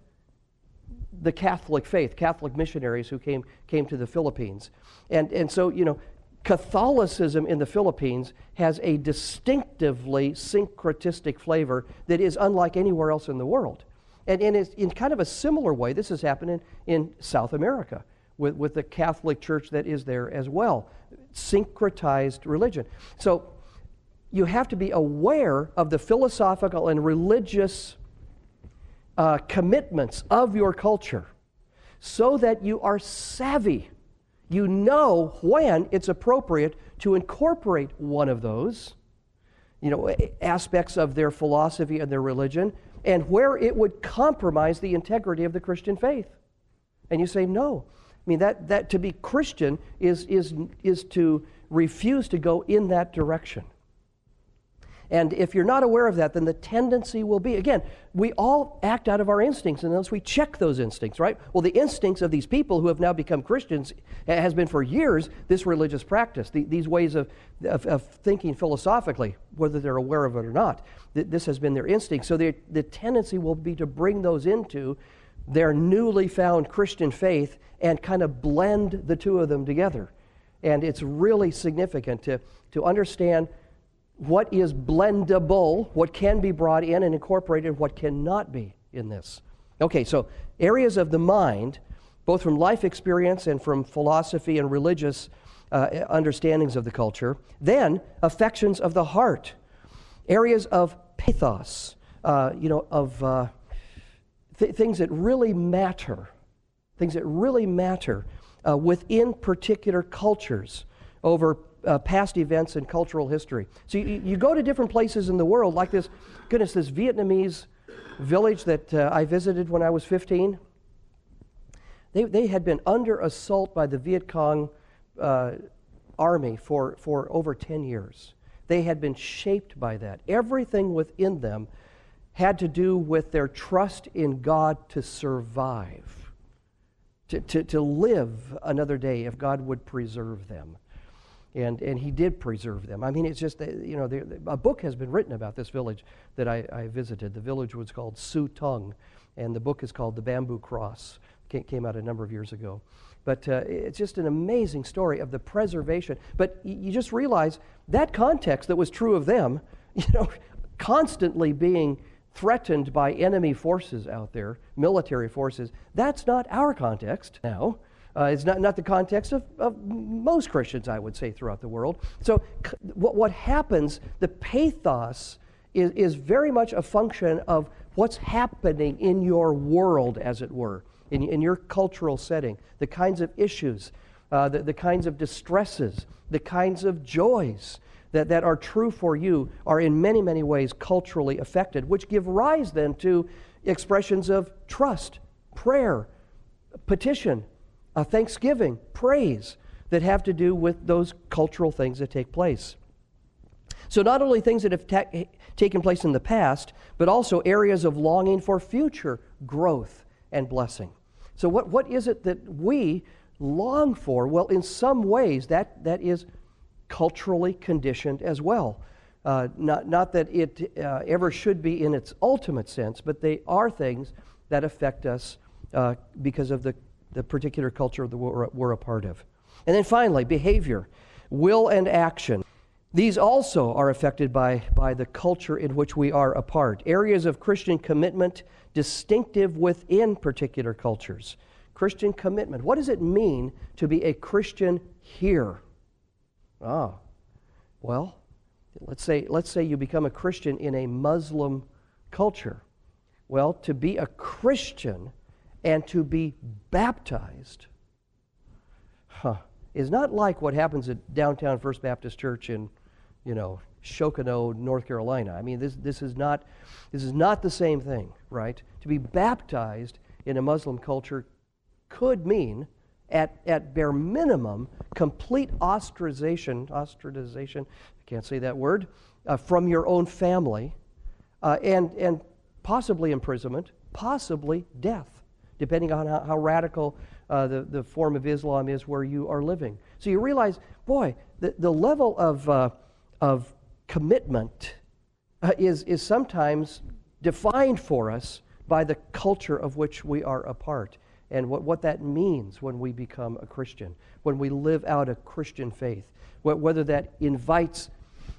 Speaker 1: the Catholic faith, Catholic missionaries who came came to the Philippines. And, and so, you know, Catholicism in the Philippines has a distinctively syncretistic flavor that is unlike anywhere else in the world. And, and it's in kind of a similar way, this has happened in, in South America with, with the Catholic Church that is there as well. Syncretized religion. So you have to be aware of the philosophical and religious uh, commitments of your culture so that you are savvy. You know when it's appropriate to incorporate one of those, you know, aspects of their philosophy and their religion, and where it would compromise the integrity of the Christian faith. And you say, no. I mean, that, that to be Christian is, is, is to refuse to go in that direction. And if you're not aware of that, then the tendency will be, again, we all act out of our instincts unless we check those instincts, right? Well, the instincts of these people who have now become Christians has been for years this religious practice, the, these ways of, of, of thinking philosophically, whether they're aware of it or not. Th- this has been their instinct. So the, the tendency will be to bring those into their newly found Christian faith and kind of blend the two of them together. And it's really significant to, to understand what is blendable, what can be brought in and incorporated, what cannot be in this. Okay, so areas of the mind, both from life experience and from philosophy and religious uh, understandings of the culture. Then, affections of the heart, areas of pathos, uh, you know, of uh, th- things that really matter, things that really matter uh, within particular cultures over Uh, past events and cultural history. So you, you go to different places in the world, like this, goodness, this Vietnamese village that uh, I visited when I was fifteen. They, they had been under assault by the Viet Cong uh, army for, for over ten years. They had been shaped by that. Everything within them had to do with their trust in God to survive, to, to, to live another day if God would preserve them. And and he did preserve them. I mean, it's just, you know, the, a book has been written about this village that I, I visited. The village was called Su Tung, and the book is called The Bamboo Cross. It came out a number of years ago. But uh, it's just an amazing story of the preservation. But you just realize that context that was true of them, you know, constantly being threatened by enemy forces out there, military forces, that's not our context now. Uh, it's not, not the context of, of most Christians, I would say, throughout the world. So c- what, what happens, the pathos is, is very much a function of what's happening in your world, as it were, in, in your cultural setting, the kinds of issues, uh, the, the kinds of distresses, the kinds of joys that, that are true for you are in many, many ways culturally affected, which give rise then to expressions of trust, prayer, petition, uh, thanksgiving, praise that have to do with those cultural things that take place. So not only things that have ta- taken place in the past, but also areas of longing for future growth and blessing. So what, what is it that we long for? Well, in some ways, that, that is culturally conditioned as well. Uh, not, not that it uh, ever should be in its ultimate sense, but they are things that affect us uh, because of the, the particular culture that we're, we're a part of. And then finally, behavior, will and action. These also are affected by, by the culture in which we are a part. Areas of Christian commitment distinctive within particular cultures. Christian commitment. What does it mean to be a Christian here? Ah, well, let's say, let's say you become a Christian in a Muslim culture. Well, to be a Christian and to be baptized huh, is not like what happens at downtown First Baptist Church in, you know, Shokono, North Carolina. I mean, this this is not this is not the same thing, right? To be baptized in a Muslim culture could mean, at at bare minimum, complete ostracization, ostracization, I can't say that word, uh, from your own family, uh, and and possibly imprisonment, possibly death, depending on how, how radical uh, the, the form of Islam is where you are living. So you realize, boy, the, the level of uh, of commitment uh, is is sometimes defined for us by the culture of which we are a part, and what, what that means when we become a Christian, when we live out a Christian faith, wh- whether that invites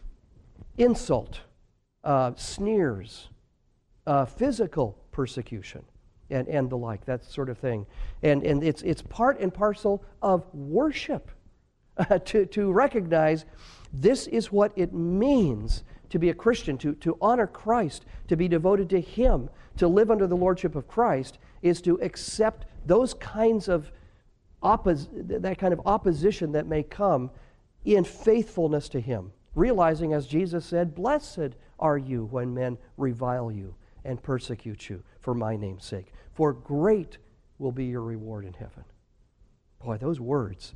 Speaker 1: insult, uh, sneers, uh, physical persecution, and, and the like, that sort of thing. And, and it's, it's part and parcel of worship uh, to, to recognize this is what it means to be a Christian, to, to honor Christ, to be devoted to Him, to live under the lordship of Christ, is to accept those kinds of oppos- that kind of opposition that may come in faithfulness to Him, realizing, as Jesus said, "Blessed are you when men revile you and persecute you for my name's sake, for great will be your reward in heaven." Boy, those words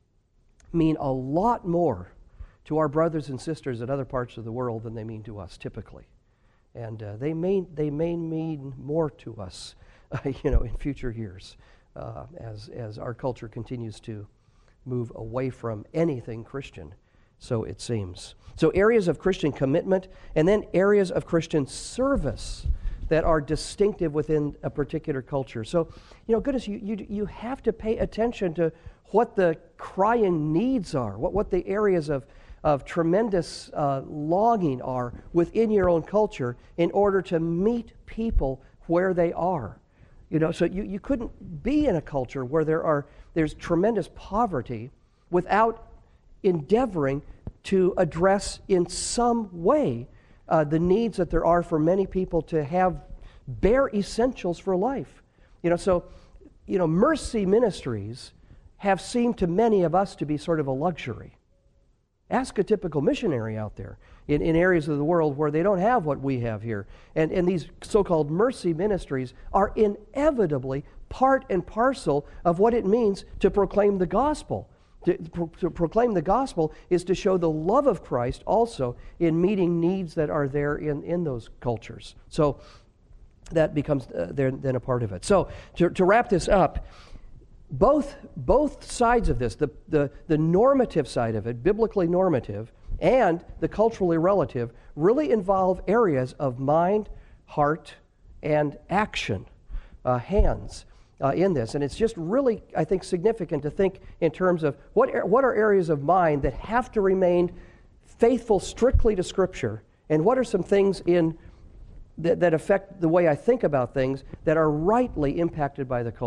Speaker 1: mean a lot more to our brothers and sisters in other parts of the world than they mean to us typically. And uh, they may they may mean more to us, uh, you know, in future years, uh, as as our culture continues to move away from anything Christian. So it seems. So areas of Christian commitment, and then areas of Christian service that are distinctive within a particular culture. So, you know, goodness, you you you have to pay attention to what the crying needs are, what what the areas of of tremendous uh, longing are within your own culture in order to meet people where they are. You know, so you, you couldn't be in a culture where there are there's tremendous poverty without endeavoring to address in some way uh, the needs that there are for many people to have bare essentials for life. You know, so, you know, mercy ministries have seemed to many of us to be sort of a luxury. Ask a typical missionary out there in, in areas of the world where they don't have what we have here. And, and these so-called mercy ministries are inevitably part and parcel of what it means to proclaim the gospel. To, pro, to proclaim the gospel is to show the love of Christ also in meeting needs that are there in, in those cultures. So that becomes uh, then a part of it. So to, to wrap this up, Both both sides of this, the, the, the normative side of it, biblically normative, and the culturally relative, really involve areas of mind, heart, and action, uh, hands, uh, in this. And it's just really, I think, significant to think in terms of what, what are areas of mind that have to remain faithful strictly to Scripture, and what are some things in that, that affect the way I think about things that are rightly impacted by the culture.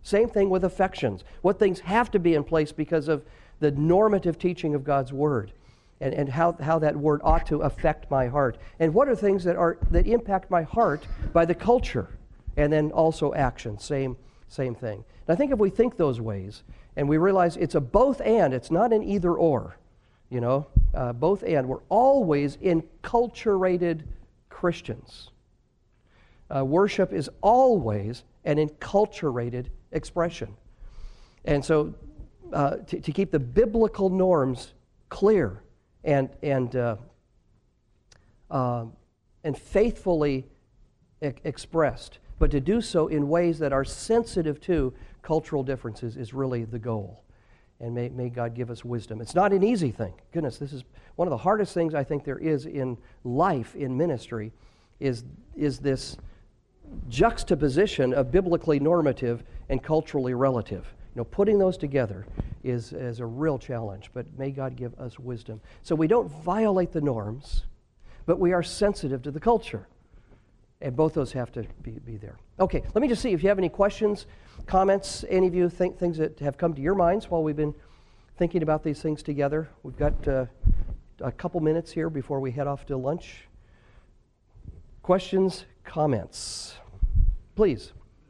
Speaker 1: Same thing with affections. What things have to be in place because of the normative teaching of God's Word, and, and how, how that Word ought to affect my heart. And what are things that are that impact my heart by the culture, and then also action, same, same thing. And I think if we think those ways, and we realize it's a both and, it's not an either or, you know, uh, both and. We're always enculturated Christians. Uh, worship is always an enculturated expression. And so uh, to, to keep the biblical norms clear and and uh, uh, and faithfully e- expressed, but to do so in ways that are sensitive to cultural differences is really the goal. And may, may God give us wisdom. It's not an easy thing. Goodness, this is one of the hardest things I think there is in life, in ministry, is, is this juxtaposition of biblically normative and culturally relative. You know, putting those together is, is a real challenge, but may God give us wisdom. So we don't violate the norms, but we are sensitive to the culture. And both those have to be, be there. Okay, let me just see if you have any questions, comments, any of you think things that have come to your minds while we've been thinking about these things together. We've got uh, a couple minutes here before we head off to lunch. Questions, comments, please.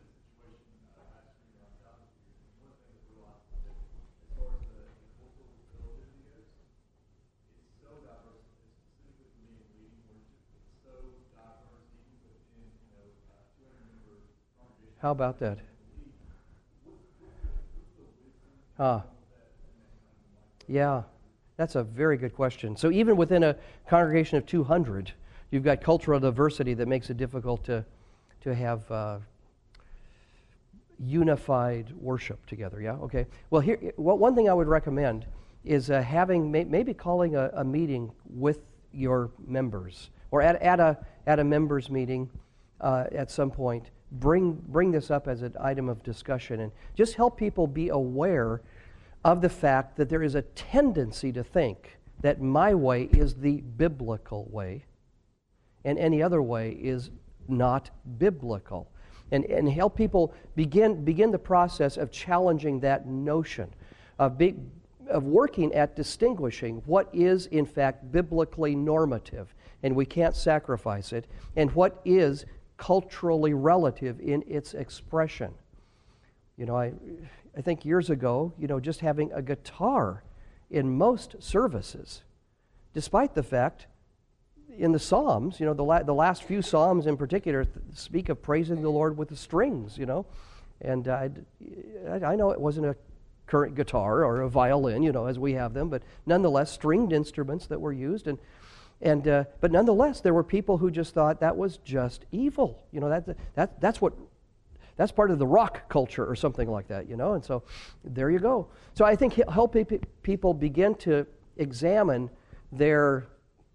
Speaker 1: How about that? Ah, yeah, that's a very good question. So even within a congregation of two hundred, you've got cultural diversity that makes it difficult to to have uh, unified worship together. Yeah, okay. Well, here, well, one thing I would recommend is uh, having may, maybe calling a, a meeting with your members, or at at a at a members meeting uh, at some point. Bring bring this up as an item of discussion, and just help people be aware of the fact that there is a tendency to think that my way is the biblical way, and any other way is not biblical. And and help people begin begin the process of challenging that notion, of be, of working at distinguishing what is in fact biblically normative, and we can't sacrifice it, and what is culturally relative in its expression. You know, I I think years ago, you know, just having a guitar in most services, despite the fact in the Psalms, you know, the la- the last few Psalms in particular th- speak of praising the Lord with the strings, you know, and uh, I, I know it wasn't a current guitar or a violin, you know, as we have them, but nonetheless stringed instruments that were used, and And uh, but nonetheless, there were people who just thought that was just evil. You know, that that that's what that's part of the rock culture or something like that. You know, and so there you go. So I think helping people begin to examine their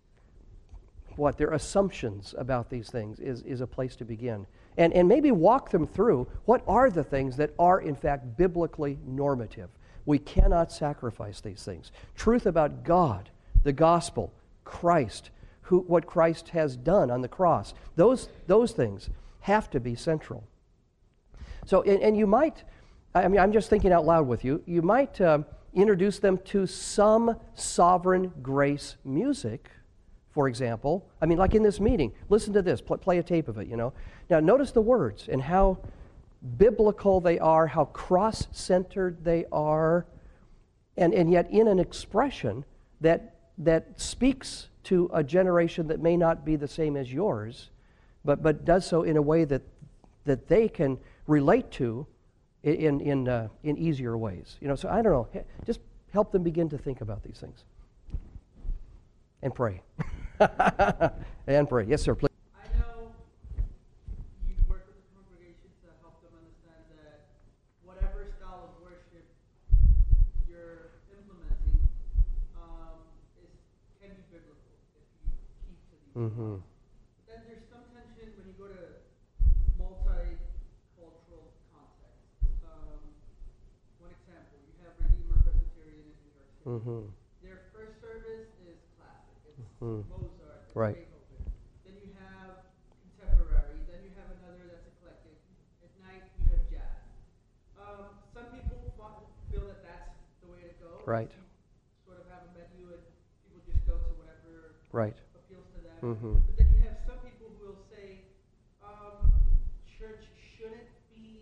Speaker 1: what their assumptions about these things is is a place to begin, and and maybe walk them through what are the things that are in fact biblically normative. We cannot sacrifice these things. Truth about God, the gospel, Christ, who what Christ has done on the cross. Those those things have to be central. So, and, and you might, I mean, I'm just thinking out loud with you, you might uh, introduce them to some sovereign grace music, for example. I mean, like in this meeting, listen to this, play, play a tape of it, you know. Now, notice the words and how biblical they are, how cross-centered they are, and, and yet in an expression that that speaks to a generation that may not be the same as yours, but but does so in a way that that they can relate to in in uh, in easier ways. You know, so I don't know. Just help them begin to think about these things and pray and pray. Yes, sir. Please.
Speaker 2: I know you work with the congregation to help them understand that whatever style of worship you're implementing um, is can be biblical if you keep to these.
Speaker 1: Mm-hmm.
Speaker 2: But then there's some tension when you go to multicultural contexts. Um, one example, you have Redeemer Presbyterian in New York City.
Speaker 1: Mm-hmm.
Speaker 2: Their first service is classic. It's
Speaker 1: Mm-hmm.
Speaker 2: Mozart, it's
Speaker 1: Right.
Speaker 2: Beethoven. Then you have contemporary. Then you have another that's eclectic. At night you have jazz. Um,
Speaker 1: right,
Speaker 2: sort of have a menu and people just go to whatever
Speaker 1: right.
Speaker 2: appeals to them.
Speaker 1: Mm-hmm.
Speaker 2: But then you have some people who will say, um, church shouldn't be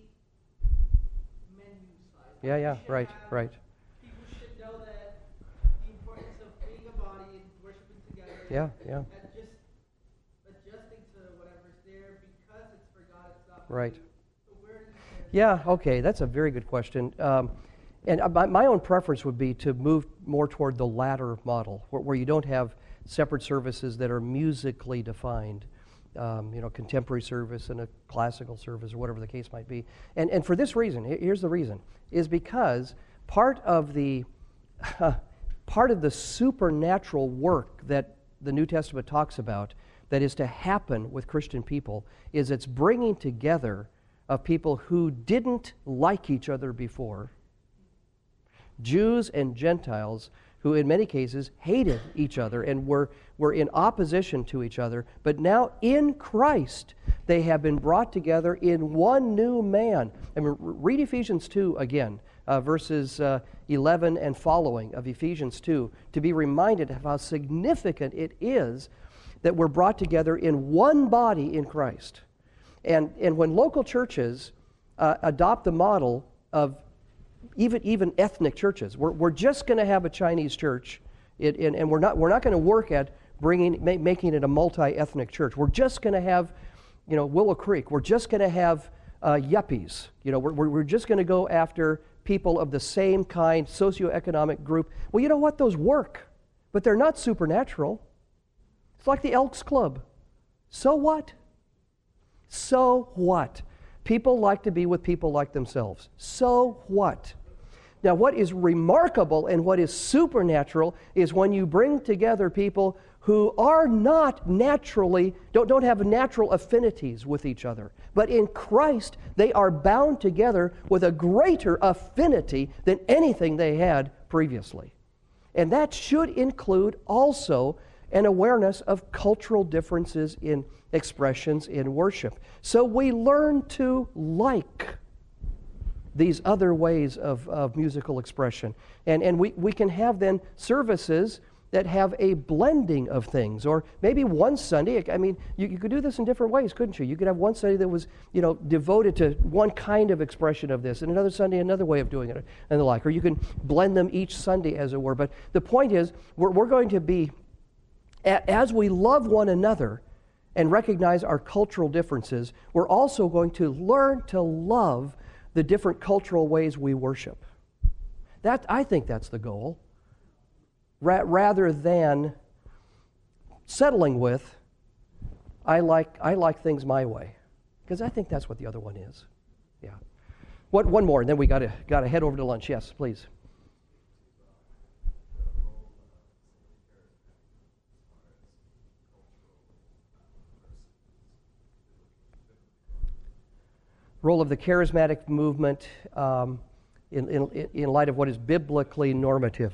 Speaker 2: menu-sized.
Speaker 1: Yeah, yeah,
Speaker 2: We should
Speaker 1: right,
Speaker 2: have-
Speaker 1: right.
Speaker 2: People should know that the importance of being a body and worshiping together.
Speaker 1: Yeah,
Speaker 2: and,
Speaker 1: yeah.
Speaker 2: and just adjusting to whatever's there because it's for God, it's not for
Speaker 1: Right.
Speaker 2: you. So where do you stand?
Speaker 1: Yeah, okay, that's a very good question. Um, and uh, my, my own preference would be to move more toward the latter model, where, where you don't have separate services that are musically defined, um, you know, contemporary service and a classical service or whatever the case might be. And, and for this reason, he- here's the reason, is because part of the part of the supernatural work that the New Testament talks about that is to happen with Christian people is it's bringing together of people who didn't like each other before, Jews and Gentiles who in many cases hated each other and were, were in opposition to each other, but now in Christ they have been brought together in one new man. I mean, read Ephesians two again, uh, verses uh, eleven and following of Ephesians two, to be reminded of how significant it is that we're brought together in one body in Christ. And, and when local churches uh, adopt the model of even, even ethnic churches, we're, we're just going to have a Chinese church, it, and, and we're not, we're not going to work at bringing, ma- making it a multi-ethnic church. We're just going to have, you know, Willow Creek. We're just going to have uh, yuppies. You know, we're, we're we're just going to go after people of the same kind, socioeconomic group. Well, you know what? Those work, but they're not supernatural. It's like the Elks Club. So what? So what? People like to be with people like themselves. So what? Now, what is remarkable and what is supernatural is when you bring together people who are not naturally, don't, don't have natural affinities with each other. But in Christ, they are bound together with a greater affinity than anything they had previously. And that should include also an awareness of cultural differences in expressions in worship. So we learn to like these other ways of, of musical expression. And, and we, we can have then services that have a blending of things. Or maybe one Sunday, I mean, you, you could do this in different ways, couldn't you? You could have one Sunday that was, you know, devoted to one kind of expression of this, and another Sunday another way of doing it, and the like. Or you can blend them each Sunday, as it were. But the point is, we're, we're going to be, as we love one another and recognize our cultural differences, we're also going to learn to love the different cultural ways we worship. That, I think that's the goal. Ra- rather than settling with, I like, I like things my way. Because I think that's what the other one is. Yeah. What, one more, and then we got to got to head over to lunch. Yes, please. Role of the charismatic movement um, in, in, in light of what is biblically normative.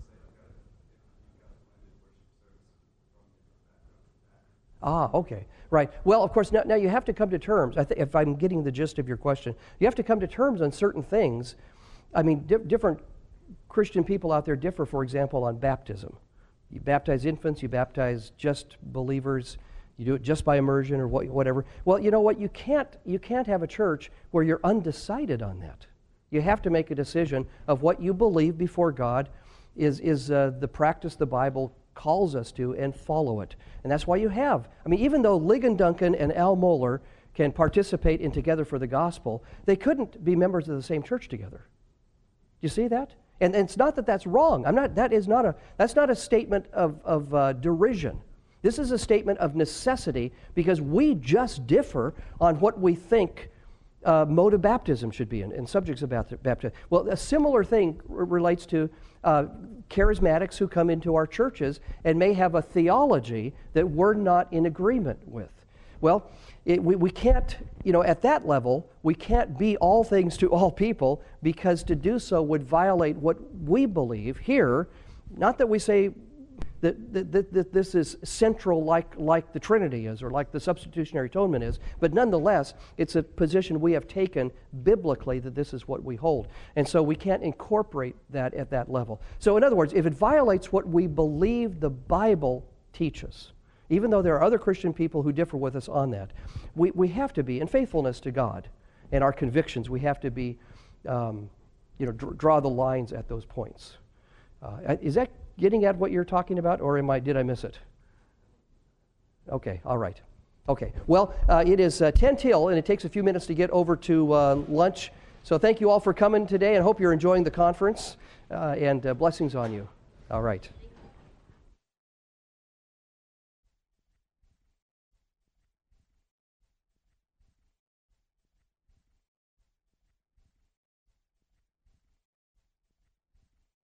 Speaker 1: Ah, okay, right. Well, of course, now, now you have to come to terms, I think, if I'm getting the gist of your question, you have to come to terms on certain things. I mean, di- different Christian people out there differ, for example, on baptism. You baptize infants, you baptize just believers, you do it just by immersion or what, whatever. Well, you know what? You can't, you can't have a church where you're undecided on that. You have to make a decision of what you believe before God is, is uh, the practice the Bible calls us to, and follow it. And that's why you have, I mean, even though Ligon Duncan and Al Mohler can participate in Together for the Gospel, they couldn't be members of the same church together. Do you see that? And, and it's not that that's wrong. I'm not, that is not a, that's not a statement of, of uh, derision. This is a statement of necessity because we just differ on what we think uh, mode of baptism should be and, and subjects of baptism. Well, a similar thing r- relates to uh, charismatics who come into our churches and may have a theology that we're not in agreement with. Well, it, we, we can't, you know, at that level, we can't be all things to all people because to do so would violate what we believe here. Not that we say that, that, that, that this is central like, like the Trinity is, or like the substitutionary atonement is, but nonetheless, it's a position we have taken biblically that this is what we hold. And so we can't incorporate that at that level. So in other words, if it violates what we believe the Bible teaches, even though there are other Christian people who differ with us on that, we, we have to be, in faithfulness to God and our convictions, we have to be, um, you know, dr- draw the lines at those points. Uh, is that getting at what you're talking about, or am I, did I miss it? Okay, all right. Okay, well, uh, it is uh, ten till, and it takes a few minutes to get over to uh, lunch. So thank you all for coming today, and hope you're enjoying the conference, uh, and uh, blessings on you. All right.